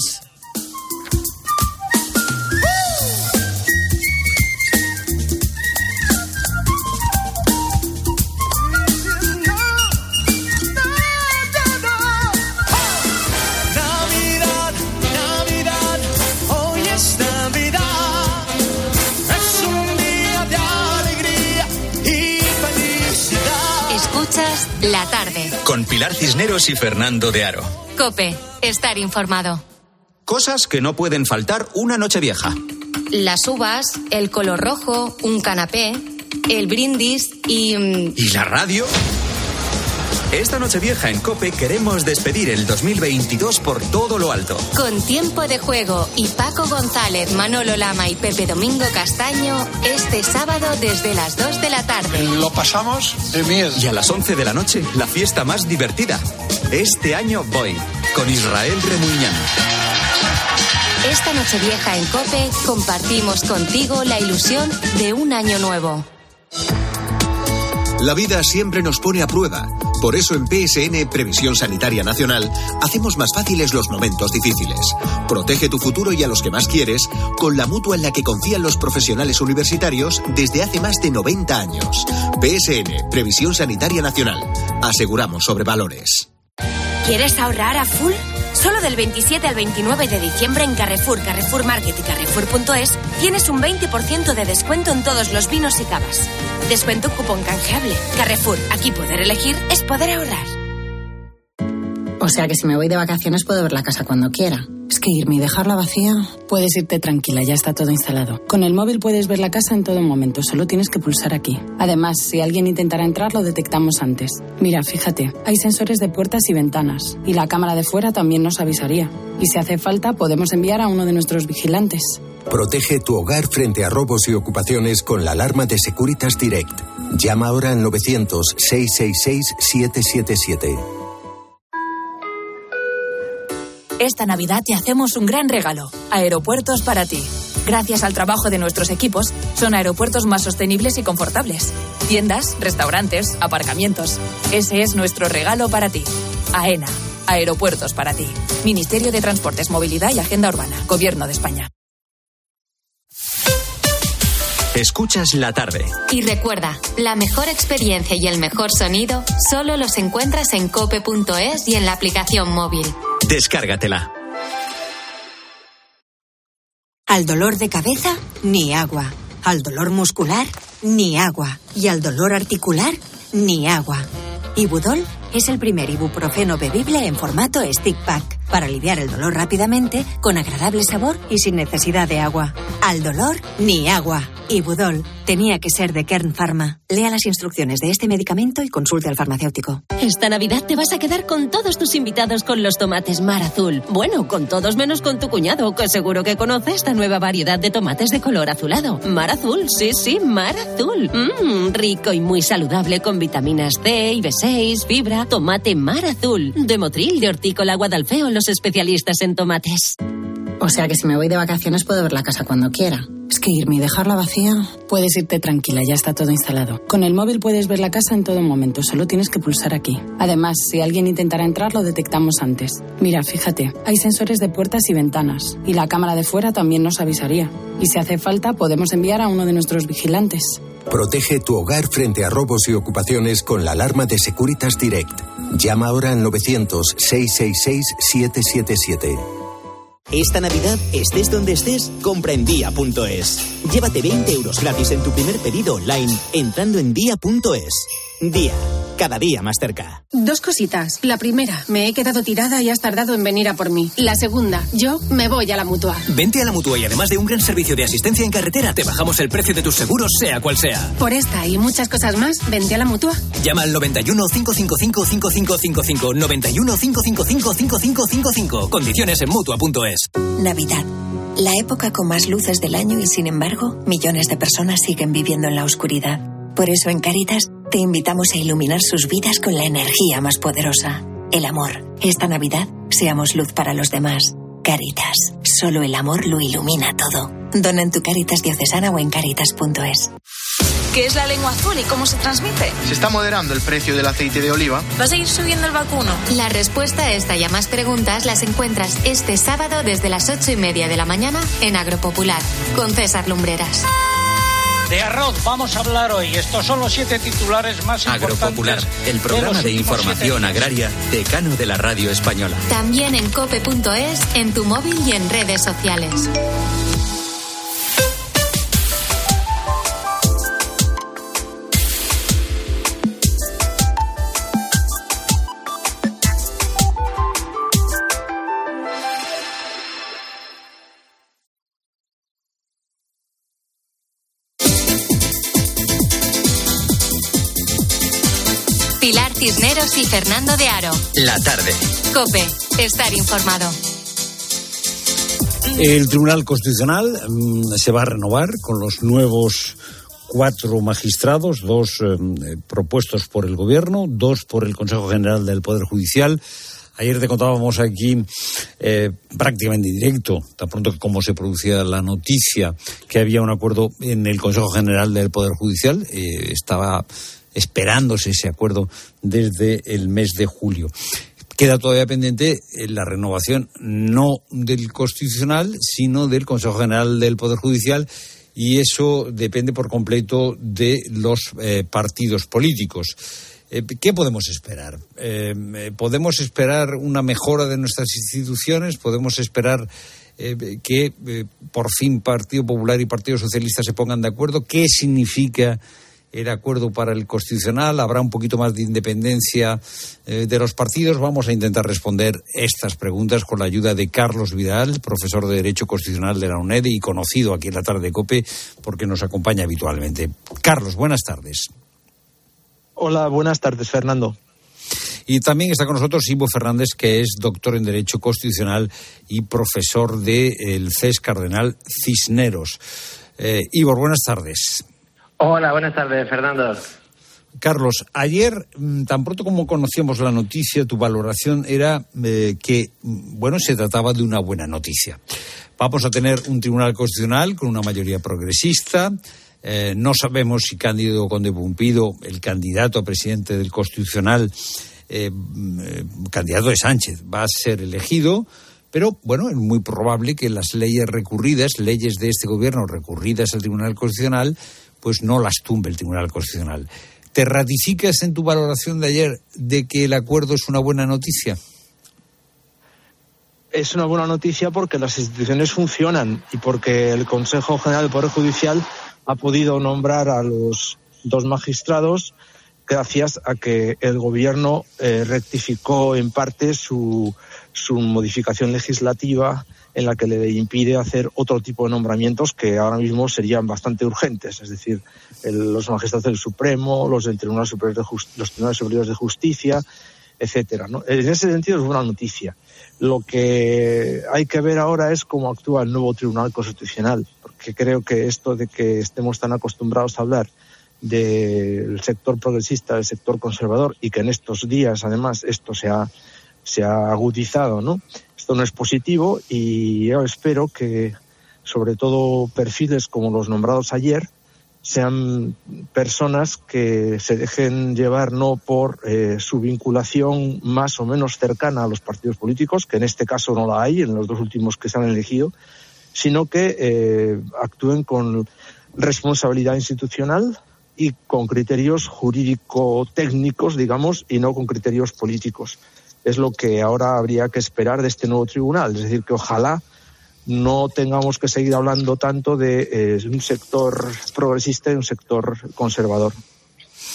La tarde. Con Pilar Cisneros y Fernando de Aro. COPE. Estar informado. Cosas que no pueden faltar una Nochevieja. Las uvas, el color rojo, un canapé, el brindis y... ¿Y la radio? Esta Nochevieja en COPE queremos despedir el 2022 por todo lo alto. Con Tiempo de Juego y Paco González, Manolo Lama y Pepe Domingo Castaño, este sábado desde las 2 de la tarde. Lo pasamos de miedo. Y a las 11 de la noche, la fiesta más divertida. Este año voy, con Israel Remuñán. Esta Nochevieja en COPE compartimos contigo la ilusión de un año nuevo. La vida siempre nos pone a prueba. Por eso en PSN, Previsión Sanitaria Nacional, hacemos más fáciles los momentos difíciles. Protege tu futuro y a los que más quieres con la mutua en la que confían los profesionales universitarios desde hace más de 90 años. PSN, Previsión Sanitaria Nacional. Aseguramos sobre valores. ¿Quieres ahorrar a full? Solo del 27 al 29 de diciembre en Carrefour, Carrefour Market y Carrefour.es tienes un 20% de descuento en todos los vinos y cavas. Descuento cupón canjeable. Carrefour, aquí poder elegir es poder ahorrar. O sea que si me voy de vacaciones puedo ver la casa cuando quiera. Es que irme y dejarla vacía... Puedes irte tranquila, ya está todo instalado. Con el móvil puedes ver la casa en todo momento, solo tienes que pulsar aquí. Además, si alguien intentara entrar, lo detectamos antes. Mira, fíjate, hay sensores de puertas y ventanas. Y la cámara de fuera también nos avisaría. Y si hace falta, podemos enviar a uno de nuestros vigilantes. Protege tu hogar frente a robos y ocupaciones con la alarma de Securitas Direct. Llama ahora al 900-666-777. Esta Navidad te hacemos un gran regalo. Aeropuertos para ti. Gracias al trabajo de nuestros equipos, son aeropuertos más sostenibles y confortables. Tiendas, restaurantes, aparcamientos. Ese es nuestro regalo para ti. AENA. Aeropuertos para ti. Ministerio de Transportes, Movilidad y Agenda Urbana. Gobierno de España. Escuchas la tarde. Y recuerda, la mejor experiencia y el mejor sonido solo los encuentras en cope.es y en la aplicación móvil. Descárgatela. Al dolor de cabeza, ni agua. Al dolor muscular, ni agua. Y al dolor articular, ni agua. Ibudol es el primer ibuprofeno bebible en formato stick pack para aliviar el dolor rápidamente, con agradable sabor y sin necesidad de agua. Al dolor, ni agua. Ibudol tenía que ser de Kern Pharma. Lea las instrucciones de este medicamento y consulte al farmacéutico. Esta Navidad te vas a quedar con todos tus invitados con los tomates Mar Azul. Bueno, con todos menos con tu cuñado, que seguro que conoce esta nueva variedad de tomates de color azulado. Mar Azul, sí, Mar Azul. Rico y muy saludable con vitaminas C y B6, fibra. Tomate Mar Azul. De Motril, de Hortícola Guadalfeo, los especialistas en tomates. O sea que si me voy de vacaciones puedo ver la casa cuando quiera. Es que irme y dejarla vacía... Puedes irte tranquila, ya está todo instalado. Con el móvil puedes ver la casa en todo momento, solo tienes que pulsar aquí. Además, si alguien intentara entrar, lo detectamos antes. Mira, fíjate, hay sensores de puertas y ventanas. Y la cámara de fuera también nos avisaría. Y si hace falta, podemos enviar a uno de nuestros vigilantes. Protege tu hogar frente a robos y ocupaciones con la alarma de Securitas Direct. Llama ahora al 900-666-777. Esta Navidad, estés donde estés, compra en Día.es. Llévate 20 euros gratis en tu primer pedido online entrando en Día.es. Día, cada día más cerca. 2 cositas. La primera, me he quedado tirada y has tardado en venir a por mí. La segunda, yo me voy a la Mutua. Vente a la Mutua y además de un gran servicio de asistencia en carretera, te bajamos el precio de tus seguros, sea cual sea. Por esta y muchas cosas más, vente a la Mutua. Llama al 91 555 5555. 91 555 5555. Condiciones en Mutua.es. Navidad. La época con más luces del año y, sin embargo, millones de personas siguen viviendo en la oscuridad. Por eso en Cáritas te invitamos a iluminar sus vidas con la energía más poderosa, el amor. Esta Navidad, seamos luz para los demás. Cáritas. Solo el amor lo ilumina todo. Dona en tu Cáritas diocesana o en cáritas.es. ¿Qué es la lengua azul y cómo se transmite? Se está moderando el precio del aceite de oliva. ¿Va a seguir subiendo el vacuno? La respuesta a esta y a más preguntas las encuentras este sábado desde las 8:30 de la mañana en Agropopular, con César Lumbreras. De arroz vamos a hablar hoy. Estos son los 7 titulares más importantes. Agropopular, el programa de información agraria decano de la radio española. También en cope.es, en tu móvil y en redes sociales. Pilar Cisneros y Fernando de Aro. La tarde. COPE. Estar informado. El Tribunal Constitucional se va a renovar con los nuevos 4 magistrados, 2 propuestos por el Gobierno, 2 por el Consejo General del Poder Judicial. Ayer te contábamos aquí prácticamente en directo, tan pronto como se producía la noticia, que había un acuerdo en el Consejo General del Poder Judicial. Estaba esperándose ese acuerdo desde el mes de julio. Queda todavía pendiente la renovación no del Constitucional, sino del Consejo General del Poder Judicial, y eso depende por completo de los partidos políticos. ¿Qué podemos esperar? ¿Podemos esperar una mejora de nuestras instituciones? ¿Podemos esperar que por fin Partido Popular y Partido Socialista se pongan de acuerdo? ¿Qué significa el acuerdo para el Constitucional? ¿Habrá un poquito más de independencia de los partidos? Vamos a intentar responder estas preguntas con la ayuda de Carlos Vidal, profesor de Derecho Constitucional de la UNED y conocido aquí en la tarde de COPE porque nos acompaña habitualmente. Carlos, buenas tardes. Hola, buenas tardes, Fernando. Y también está con nosotros Ivo Fernández, que es doctor en Derecho Constitucional y profesor del CES Cardenal Cisneros. Ivo, buenas tardes. Hola, buenas tardes, Fernando. Carlos, ayer, tan pronto como conocíamos la noticia, tu valoración era que, se trataba de una buena noticia. Vamos a tener un Tribunal Constitucional con una mayoría progresista. No sabemos si Cándido Conde Pumpido, el candidato a presidente del Constitucional, candidato de Sánchez, va a ser elegido. Pero, es muy probable que las leyes de este gobierno recurridas al Tribunal Constitucional, pues no las tumbe el Tribunal Constitucional. ¿Te ratificas en tu valoración de ayer de que el acuerdo es una buena noticia? Es una buena noticia porque las instituciones funcionan y porque el Consejo General del Poder Judicial ha podido nombrar a los 2 magistrados gracias a que el Gobierno rectificó en parte su modificación legislativa en la que le impide hacer otro tipo de nombramientos que ahora mismo serían bastante urgentes, es decir, los magistrados del Supremo, los del Tribunal Superior los Tribunales Superiores de Justicia, etcétera, ¿no? En ese sentido es buena noticia. Lo que hay que ver ahora es cómo actúa el nuevo Tribunal Constitucional, porque creo que esto de que estemos tan acostumbrados a hablar del sector progresista, del sector conservador, y que en estos días además esto se ha agudizado, ¿no? Esto no es positivo y yo espero que sobre todo perfiles como los nombrados ayer sean personas que se dejen llevar no por su vinculación más o menos cercana a los partidos políticos, que en este caso no la hay en los 2 últimos que se han elegido, sino que actúen con responsabilidad institucional y con criterios jurídico-técnicos, digamos, y no con criterios políticos. Es lo que ahora habría que esperar de este nuevo tribunal. Es decir, que ojalá no tengamos que seguir hablando tanto de un sector progresista y un sector conservador.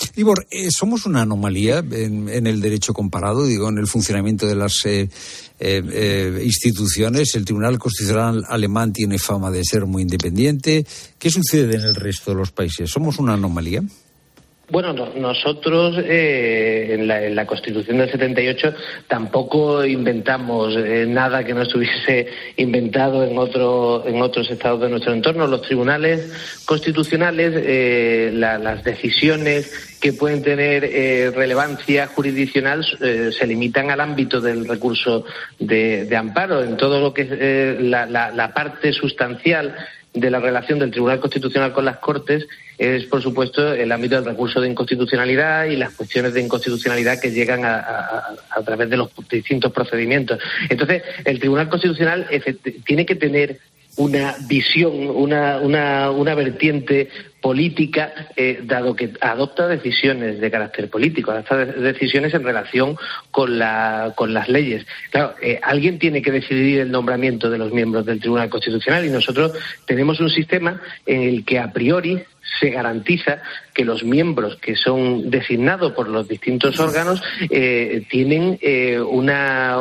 Ivor, ¿somos una anomalía en el derecho comparado, digo, en el funcionamiento de las instituciones? El Tribunal Constitucional alemán tiene fama de ser muy independiente. ¿Qué sucede en el resto de los países? ¿Somos una anomalía? Bueno, nosotros en la Constitución del 78 tampoco inventamos nada que no estuviese inventado en otros estados de nuestro entorno. Los tribunales constitucionales, las decisiones que pueden tener relevancia jurisdiccional se limitan al ámbito del recurso de amparo. En todo lo que es la parte sustancial de la relación del Tribunal Constitucional con las Cortes es, por supuesto, el ámbito del recurso de inconstitucionalidad y las cuestiones de inconstitucionalidad que llegan a través de los distintos procedimientos. Entonces, el Tribunal Constitucional tiene que tener una visión, una vertiente política, dado que adopta decisiones de carácter político, adopta decisiones en relación con las leyes. Claro, alguien tiene que decidir el nombramiento de los miembros del Tribunal Constitucional y nosotros tenemos un sistema en el que a priori se garantiza que los miembros que son designados por los distintos órganos tienen una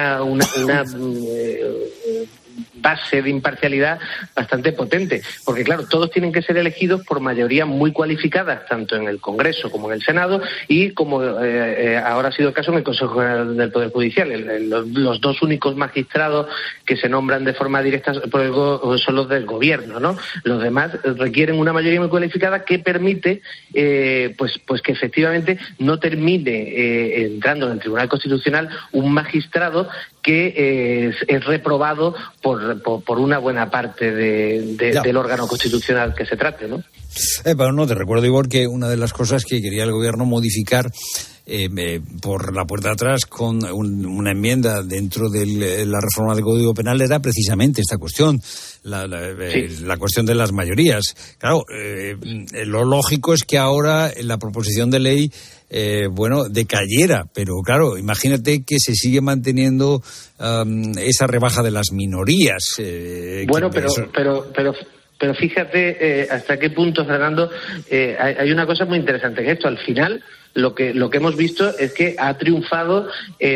base de imparcialidad bastante potente, porque claro, todos tienen que ser elegidos por mayoría muy cualificadas, tanto en el Congreso como en el Senado y como ahora ha sido el caso en el Consejo General del Poder Judicial. Los dos únicos magistrados que se nombran de forma directa son los del Gobierno, ¿no? Los demás requieren una mayoría muy cualificada que permite pues que efectivamente no termine entrando en el Tribunal Constitucional un magistrado que es reprobado por una buena parte del órgano constitucional que se trate, ¿no? Pero no, te recuerdo, Ivor, que una de las cosas que quería el gobierno modificar por la puerta de atrás con una enmienda dentro de la reforma del Código Penal era precisamente esta cuestión, la cuestión de las mayorías. Claro, lo lógico es que ahora la proposición de ley decayera, pero claro, imagínate que se sigue manteniendo esa rebaja de las minorías. Bueno, pero fíjate hasta qué punto, Fernando, hay una cosa muy interesante en esto. Al final, lo que hemos visto es que ha triunfado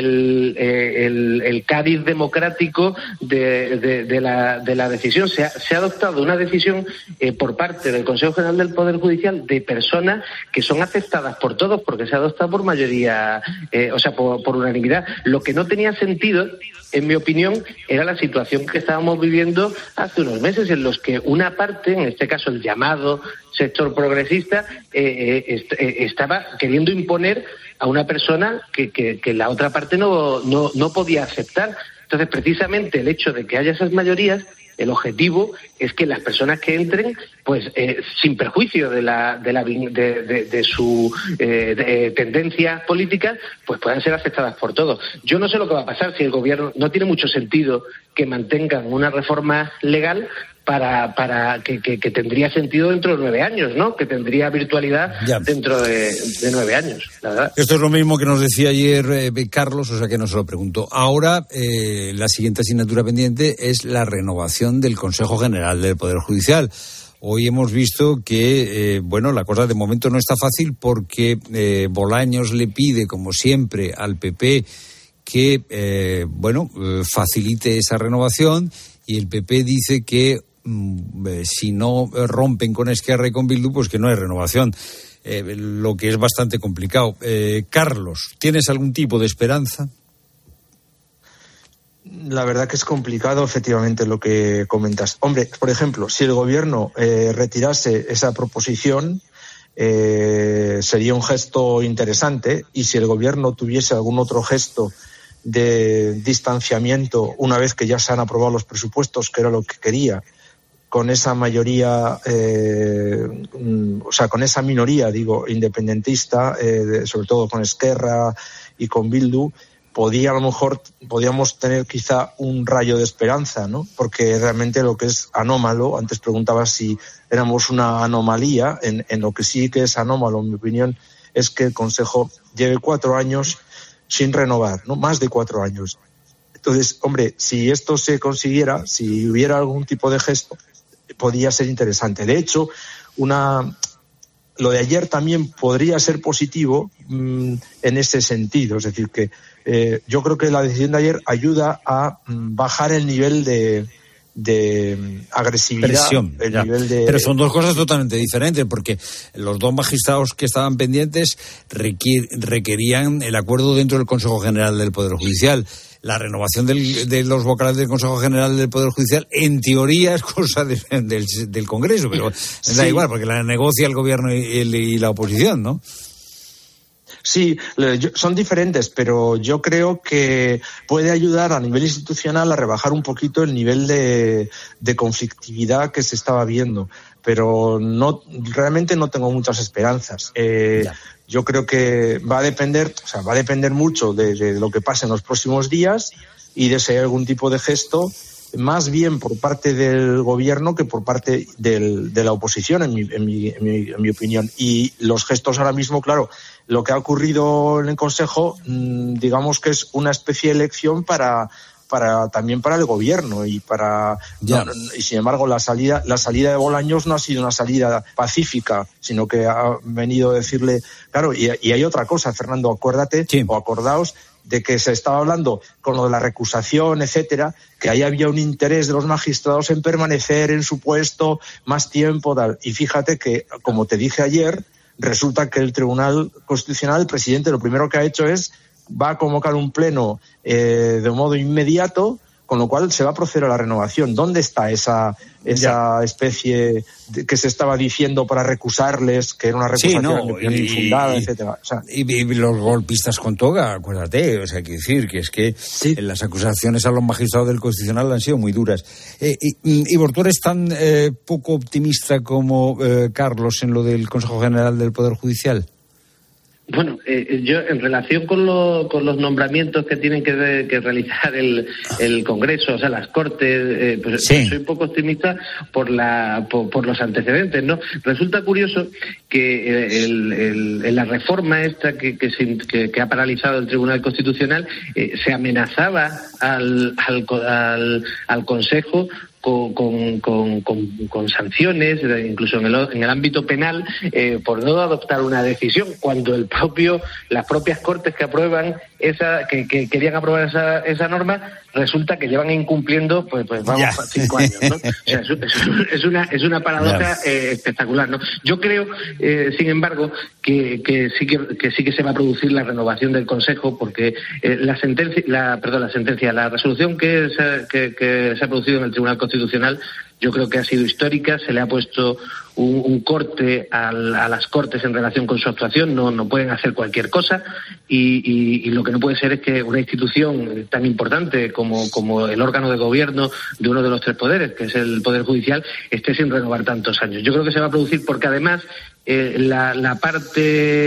el cariz democrático de la decisión. Se ha adoptado una decisión por parte del Consejo General del Poder Judicial de personas que son aceptadas por todos, porque se ha adoptado por mayoría, por unanimidad. Lo que no tenía sentido, en mi opinión, era la situación que estábamos viviendo hace unos meses, en los que una parte, en este caso el llamado sector progresista, estaba queriendo imponer a una persona que la otra parte no podía aceptar. Entonces, precisamente el hecho de que haya esas mayorías, el objetivo es que las personas que entren, pues sin perjuicio de sus tendencias políticas, pues puedan ser aceptadas por todos. Yo no sé lo que va a pasar si el gobierno, no tiene mucho sentido que mantengan una reforma legal para que tendría sentido dentro de 9 años, ¿no? Que tendría virtualidad dentro de 9 años, la verdad. Esto es lo mismo que nos decía ayer Carlos, o sea que no se lo pregunto. Ahora, la siguiente asignatura pendiente es la renovación del Consejo General del Poder Judicial. Hoy hemos visto que, la cosa de momento no está fácil porque Bolaños le pide, como siempre, al PP que, facilite esa renovación y el PP dice que si no rompen con Esquerra y con Bildu, pues que no hay renovación, lo que es bastante complicado. Carlos, ¿tienes algún tipo de esperanza? La verdad que es complicado, efectivamente, lo que comentas. Hombre, por ejemplo, si el gobierno retirase esa proposición, sería un gesto interesante, y si el gobierno tuviese algún otro gesto de distanciamiento una vez que ya se han aprobado los presupuestos, que era lo que quería, con esa mayoría, con esa minoría, independentista, sobre todo con Esquerra y con Bildu, a lo mejor podíamos tener quizá un rayo de esperanza, ¿no? Porque realmente lo que es anómalo, antes preguntaba si éramos una anomalía, en lo que sí que es anómalo, en mi opinión, es que el Consejo lleve 4 años sin renovar, ¿no? Más de 4 años. Entonces, hombre, si esto se consiguiera, si hubiera algún tipo de gesto, podría ser interesante. De hecho, la lo de ayer también podría ser positivo en ese sentido. Es decir, que yo creo que la decisión de ayer ayuda a bajar el nivel de agresividad. Presión, pero son dos cosas totalmente diferentes, porque los dos magistrados que estaban pendientes requerían el acuerdo dentro del Consejo General del Poder Judicial. La renovación de los vocales del Consejo General del Poder Judicial, en teoría, es cosa del Congreso, pero da igual, porque la negocia el gobierno y la oposición, ¿no? Sí, son diferentes, pero yo creo que puede ayudar a nivel institucional a rebajar un poquito el nivel de conflictividad que se estaba viendo, pero realmente no tengo muchas esperanzas. Yo creo que va a depender mucho de lo que pase en los próximos días y de si hay algún tipo de gesto, más bien por parte del gobierno que por parte de la oposición, en mi opinión. Y los gestos ahora mismo, claro, lo que ha ocurrido en el Consejo, digamos que es una especie de elección también para el gobierno y y sin embargo la salida de Bolaños no ha sido una salida pacífica, sino que ha venido a decirle, claro, y hay otra cosa, Fernando, acuérdate o acordaos de que se estaba hablando con lo de la recusación, etcétera, que ahí había un interés de los magistrados en permanecer en su puesto más tiempo, tal. Y fíjate que, como te dije ayer, resulta que el Tribunal Constitucional, el presidente, lo primero que ha hecho va a convocar un pleno de modo inmediato, con lo cual se va a proceder a la renovación. ¿Dónde está esa especie que se estaba diciendo para recusarles, que era una recusación infundada, etcétera? O sea, y los golpistas con toga, acuérdate, o sea, hay que decir que es que las acusaciones a los magistrados del Constitucional han sido muy duras. Ivor, ¿tú eres tan poco optimista como Carlos en lo del Consejo General del Poder Judicial? Bueno, yo en relación con los nombramientos que tienen que realizar el Congreso, o sea, las Cortes, soy poco optimista por los antecedentes, ¿no? Resulta curioso que en la reforma esta que ha paralizado el Tribunal Constitucional se amenazaba al Consejo con sanciones, incluso en el ámbito penal, por no adoptar una decisión, cuando las propias Cortes que aprueban que querían aprobar esa norma, resulta que llevan incumpliendo pues vamos 5 años, ¿no? O sea, es una paradoja espectacular, ¿no? Yo creo, sin embargo, que sí que se va a producir la renovación del Consejo, porque la resolución que se ha producido en el Tribunal Constitucional, yo creo que ha sido histórica. Se le ha puesto un corte a las Cortes en relación con su actuación. No pueden hacer cualquier cosa y lo que no puede ser es que una institución tan importante como el órgano de gobierno de uno de los 3 poderes, que es el Poder Judicial, esté sin renovar tantos años. Yo creo que se va a producir porque además la parte,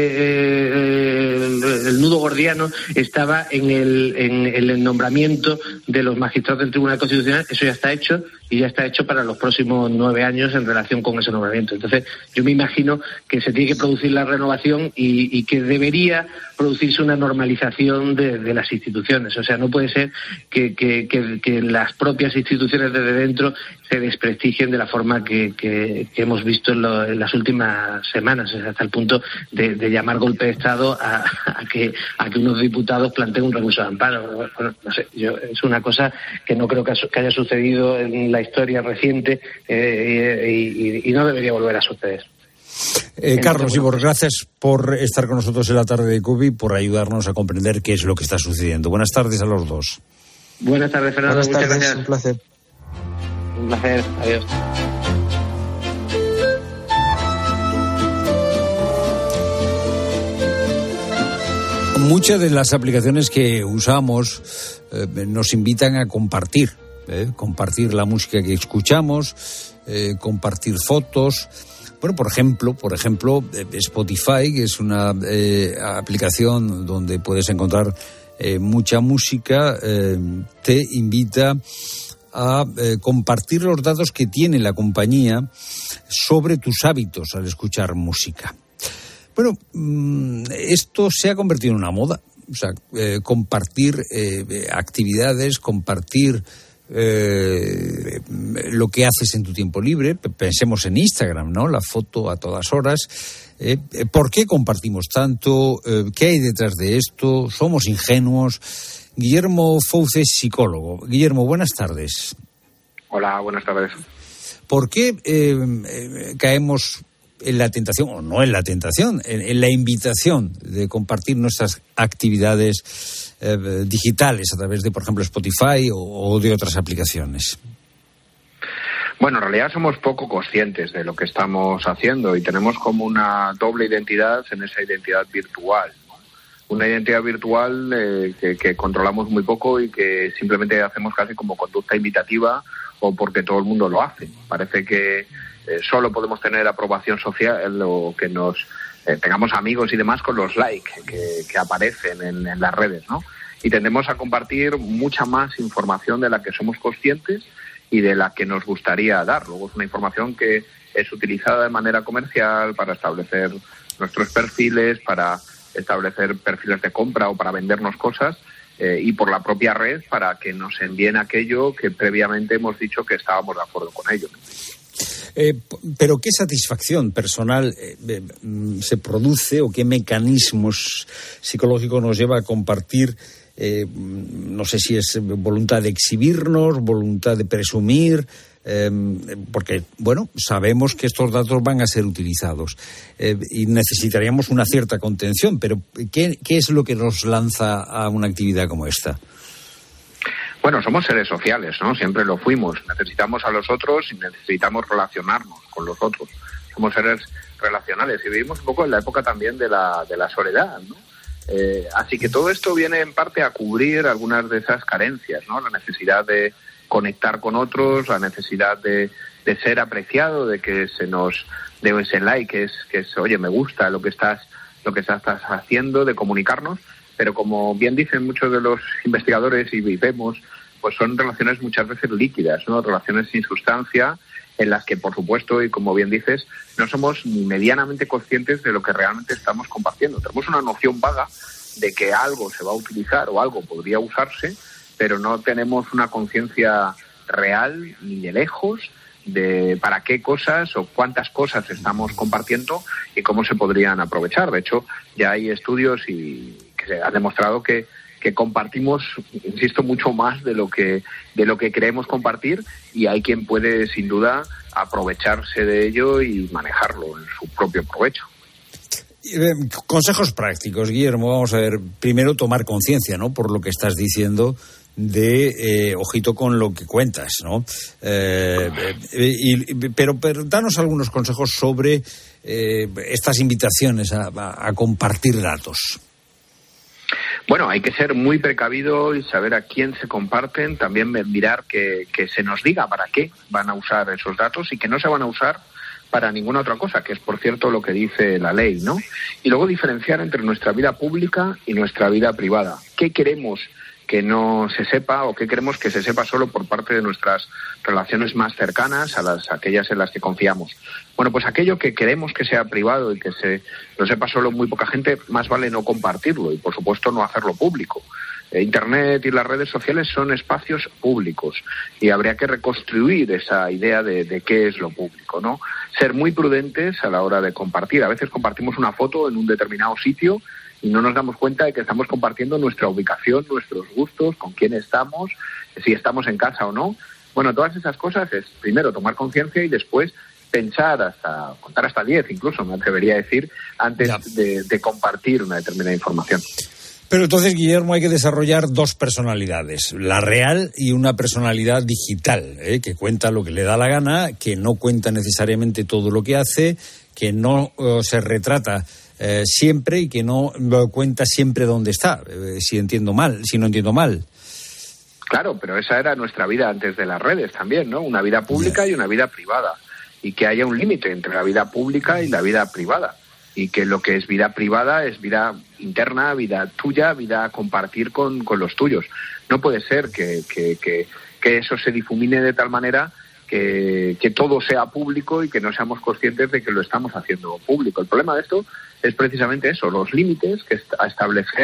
el nudo gordiano estaba en el nombramiento de los magistrados del Tribunal Constitucional. Eso ya está hecho y ya está hecho para los próximos 9 años en relación con ese nombramiento. Entonces, yo me imagino que se tiene que producir la renovación y que debería producirse una normalización de las instituciones. O sea, no puede ser que las propias instituciones desde dentro se desprestigien de la forma que hemos visto en las últimas semanas, hasta el punto de llamar golpe de Estado a que unos diputados planteen un recurso de amparo. Bueno, no sé, es una cosa que no creo que haya sucedido en la historia reciente y no debería volver a suceder. Carlos, Ivor, gracias por estar con nosotros en la tarde de COPE y por ayudarnos a comprender qué es lo que está sucediendo. Buenas tardes a los dos. Buenas tardes, Fernando. Buenas tardes, muchas gracias. Un placer. Un placer, adiós. Muchas de las aplicaciones que usamos nos invitan a compartir la música que escuchamos, compartir fotos. Bueno, por ejemplo, Spotify, que es una aplicación donde puedes encontrar mucha música, te invita a compartir los datos que tiene la compañía sobre tus hábitos al escuchar música. Bueno, esto se ha convertido en una moda. O sea, compartir actividades, compartir lo que haces en tu tiempo libre. Pensemos en Instagram, ¿no? La foto a todas horas. ¿Por qué compartimos tanto? ¿Qué hay detrás de esto? ¿Somos ingenuos? Guillermo Fouz es psicólogo. Guillermo, buenas tardes. Hola, buenas tardes. ¿Por qué caemos en la tentación, o no en la tentación, en la invitación de compartir nuestras actividades digitales a través de, por ejemplo, Spotify o de otras aplicaciones? Bueno, en realidad somos poco conscientes de lo que estamos haciendo y tenemos como una doble identidad en esa identidad virtual. Una identidad virtual que controlamos muy poco y que simplemente hacemos casi como conducta imitativa o porque todo el mundo lo hace. Parece que solo podemos tener aprobación social o que nos tengamos amigos y demás con los likes que aparecen en las redes, ¿no? Y tendemos a compartir mucha más información de la que somos conscientes y de la que nos gustaría dar. Luego es una información que es utilizada de manera comercial para establecer nuestros perfiles, para establecer perfiles de compra o para vendernos cosas, y por la propia red para que nos envíen aquello que previamente hemos dicho que estábamos de acuerdo con ello. Pero ¿qué satisfacción personal se produce o qué mecanismos psicológicos nos lleva a compartir? No sé si es voluntad de exhibirnos, voluntad de presumir, porque, bueno, sabemos que estos datos van a ser utilizados y necesitaríamos una cierta contención, pero ¿qué es lo que nos lanza a una actividad como esta? Bueno, somos seres sociales, ¿no? Siempre lo fuimos. Necesitamos a los otros y necesitamos relacionarnos con los otros. Somos seres relacionales y vivimos un poco en la época también de la soledad, ¿no? Así que todo esto viene en parte a cubrir algunas de esas carencias, ¿no? La necesidad de conectar con otros, la necesidad de ser apreciado, de que se nos dé ese like, que es oye, me gusta lo que estás haciendo, de comunicarnos, pero como bien dicen muchos de los investigadores y vemos, pues son relaciones muchas veces líquidas, ¿no? Relaciones sin sustancia, en las que, por supuesto, y como bien dices, no somos ni medianamente conscientes de lo que realmente estamos compartiendo. Tenemos una noción vaga de que algo se va a utilizar o algo podría usarse, pero no tenemos una conciencia real ni de lejos de para qué cosas o cuántas cosas estamos compartiendo y cómo se podrían aprovechar. De hecho, ya hay estudios que se han demostrado que compartimos, insisto, mucho más de lo que creemos compartir, y hay quien puede, sin duda, aprovecharse de ello y manejarlo en su propio provecho. Consejos prácticos, Guillermo. Vamos a ver, primero tomar conciencia, ¿no? Por lo que estás diciendo de ojito con lo que cuentas, ¿no? Pero danos algunos consejos sobre estas invitaciones a compartir datos. Bueno, hay que ser muy precavido y saber a quién se comparten, también mirar que se nos diga para qué van a usar esos datos y que no se van a usar para ninguna otra cosa, que es, por cierto, lo que dice la ley, ¿no? Y luego diferenciar entre nuestra vida pública y nuestra vida privada. ¿Qué queremos que no se sepa o qué queremos que se sepa solo por parte de nuestras relaciones más cercanas, aquellas en las que confiamos? Bueno, pues aquello que queremos que sea privado y que lo sepa solo muy poca gente, más vale no compartirlo y, por supuesto, no hacerlo público. Internet y las redes sociales son espacios públicos y habría que reconstruir esa idea de qué es lo público, ¿no? Ser muy prudentes a la hora de compartir. A veces compartimos una foto en un determinado sitio y no nos damos cuenta de que estamos compartiendo nuestra ubicación, nuestros gustos, con quién estamos, si estamos en casa o no. Bueno, todas esas cosas es, primero, tomar conciencia y después contar hasta 10 incluso, me atrevería a decir, antes de compartir una determinada información. Pero entonces, Guillermo, hay que desarrollar dos personalidades, la real y una personalidad digital, que cuenta lo que le da la gana, que no cuenta necesariamente todo lo que hace, que no se retrata siempre y que no cuenta siempre dónde está, si no entiendo mal. Claro, pero esa era nuestra vida antes de las redes también, ¿no? Una vida pública y una vida privada. Y que haya un límite entre la vida pública y la vida privada. Y que lo que es vida privada es vida interna, vida tuya, vida a compartir con los tuyos. No puede ser que eso se difumine de tal manera que todo sea público y que no seamos conscientes de que lo estamos haciendo público. El problema de esto es precisamente eso, los límites que a establecer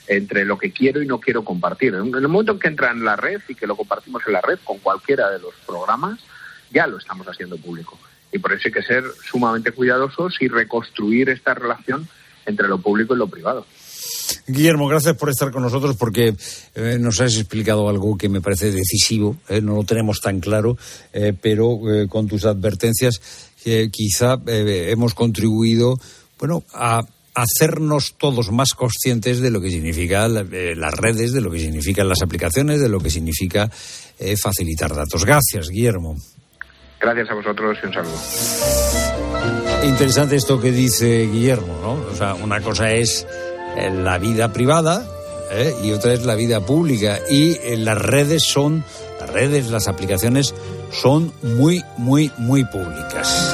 entre lo que quiero y no quiero compartir. En el momento en que entra en la red y que lo compartimos en la red con cualquiera de los programas, ya lo estamos haciendo público. Y por eso hay que ser sumamente cuidadosos y reconstruir esta relación entre lo público y lo privado. Guillermo, gracias por estar con nosotros porque nos has explicado algo que me parece decisivo, no lo tenemos tan claro, pero con tus advertencias quizá hemos contribuido, a hacernos todos más conscientes de lo que significa las redes, de lo que significan las aplicaciones, de lo que significa facilitar datos. Gracias, Guillermo. Gracias a vosotros y un saludo. Interesante esto que dice Guillermo, ¿no? O sea, una cosa es la vida privada y otra es la vida pública. Y las redes, las aplicaciones son muy, muy, muy públicas.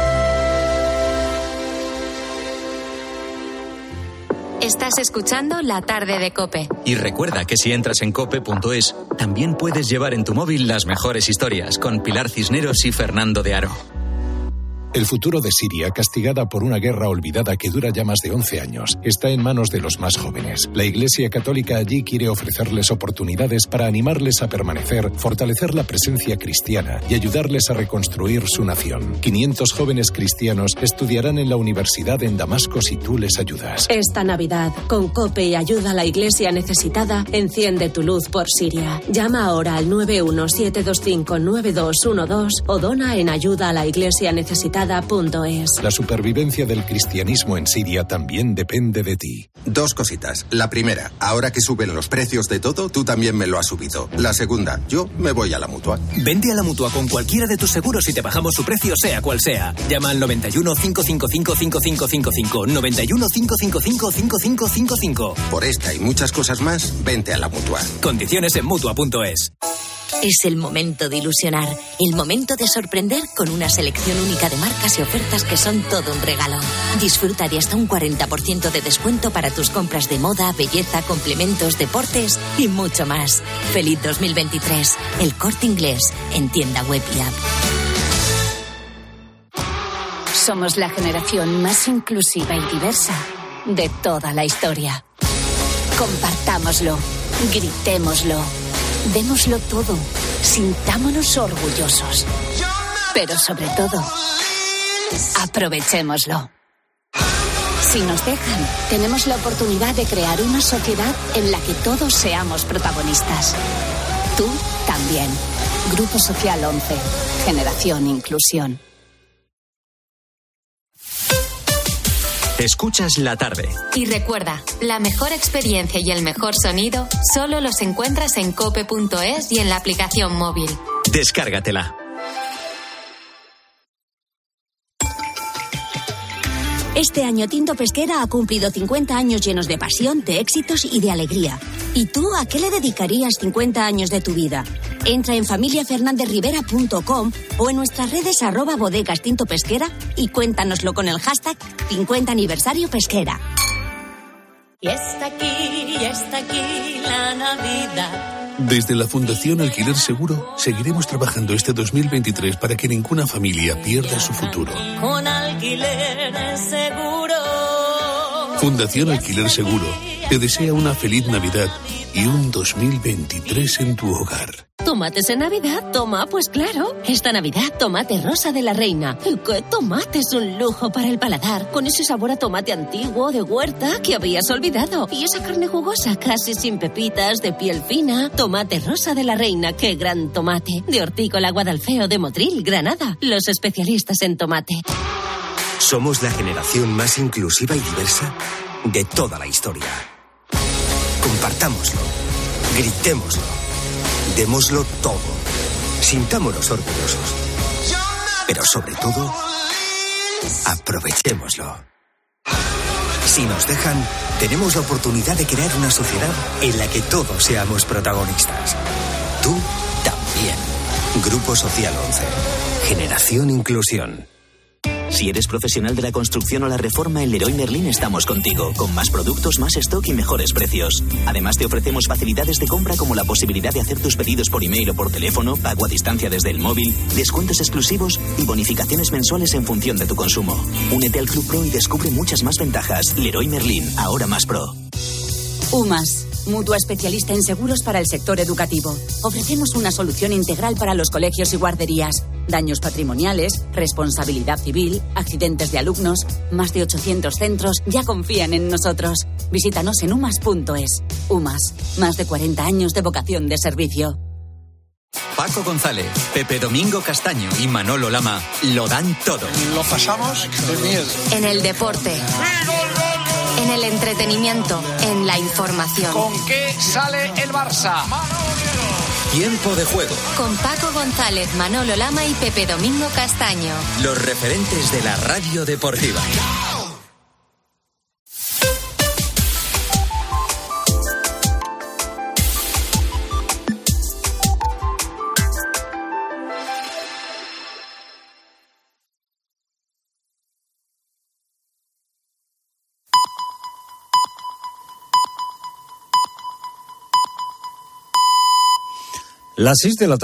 Estás escuchando La Tarde de COPE. Y recuerda que si entras en cope.es, también puedes llevar en tu móvil las mejores historias con Pilar Cisneros y Fernando de Aro. El futuro de Siria, castigada por una guerra olvidada que dura ya más de 11 años, está en manos de los más jóvenes. La Iglesia Católica allí quiere ofrecerles oportunidades para animarles a permanecer, fortalecer la presencia cristiana y ayudarles a reconstruir su nación. 500 jóvenes cristianos estudiarán en la universidad en Damasco si tú les ayudas. Esta Navidad, con COPE y ayuda a la Iglesia necesitada, enciende tu luz por Siria. Llama ahora al 917259212 o dona en ayudaalaiglesianecesitada.es. La supervivencia del cristianismo en Siria también depende de ti. Dos cositas. La primera, ahora que suben los precios de todo, tú también me lo has subido. La segunda, yo me voy a la Mutua. Vente a la Mutua con cualquiera de tus seguros y te bajamos su precio sea cual sea. Llama al 91 555 5555. 91 555 5555. Por esta y muchas cosas más, vente a la Mutua. Condiciones en Mutua.es. Es el momento de ilusionar, el momento de sorprender con una selección única de marcas y ofertas que son todo un regalo. Disfruta de hasta un 40% de descuento para tus compras de moda, belleza, complementos, deportes y mucho más. Feliz 2023. El Corte Inglés, en tienda web y app. Somos la generación más inclusiva y diversa de toda la historia. Compartámoslo, gritémoslo. Démoslo todo, sintámonos orgullosos. Pero sobre todo, aprovechémoslo. Si nos dejan, tenemos la oportunidad de crear una sociedad en la que todos seamos protagonistas. Tú también. Grupo Social 11. Generación Inclusión. Escuchas La Tarde. Y recuerda, la mejor experiencia y el mejor sonido solo los encuentras en cope.es y en la aplicación móvil. Descárgatela. Este año Tinto Pesquera ha cumplido 50 años llenos de pasión, de éxitos y de alegría. ¿Y tú a qué le dedicarías 50 años de tu vida? Entra en familiafernandezrivera.com o en nuestras redes @bodegas Tinto Pesquera y cuéntanoslo con el hashtag 50 aniversario pesquera. Y está aquí la Navidad. Desde la Fundación Alquiler Seguro seguiremos trabajando este 2023 para que ninguna familia pierda su futuro. Con Alquiler Seguro. Fundación Alquiler Seguro te desea una feliz Navidad y un 2023 en tu hogar. ¿Tomates en Navidad? Toma, pues claro. Esta Navidad, tomate rosa de la reina. ¡Qué tomate es un lujo para el paladar! Con ese sabor a tomate antiguo, de huerta, que habías olvidado. Y esa carne jugosa, casi sin pepitas, de piel fina. Tomate rosa de la reina, ¡qué gran tomate! De Hortícola Guadalfeo de Motril, Granada. Los especialistas en tomate. Somos la generación más inclusiva y diversa de toda la historia. Compartámoslo. Gritémoslo. Démoslo todo. Sintámonos orgullosos. Pero sobre todo, aprovechémoslo. Si nos dejan, tenemos la oportunidad de crear una sociedad en la que todos seamos protagonistas. Tú también. Grupo Social 11. Generación Inclusión. Si eres profesional de la construcción o la reforma, en Leroy Merlin estamos contigo, con más productos, más stock y mejores precios. Además, te ofrecemos facilidades de compra como la posibilidad de hacer tus pedidos por email o por teléfono, pago a distancia desde el móvil, descuentos exclusivos y bonificaciones mensuales en función de tu consumo. Únete al Club Pro y descubre muchas más ventajas. Leroy Merlin, ahora más pro. UMAS, mutua especialista en seguros para el sector educativo. Ofrecemos una solución integral para los colegios y guarderías. Daños patrimoniales, responsabilidad civil, accidentes de alumnos. Más de 800 centros ya confían en nosotros. Visítanos en umas.es. UMAS, más de 40 años de vocación de servicio. Paco González, Pepe Domingo Castaño y Manolo Lama lo dan todo. Lo pasamos de miedo. En el deporte. En el entretenimiento. En la información. ¿Con qué sale el Barça? Tiempo de juego. Con Paco González, Manolo Lama y Pepe Domingo Castaño. Los referentes de la radio deportiva. Las 6 de la tarde.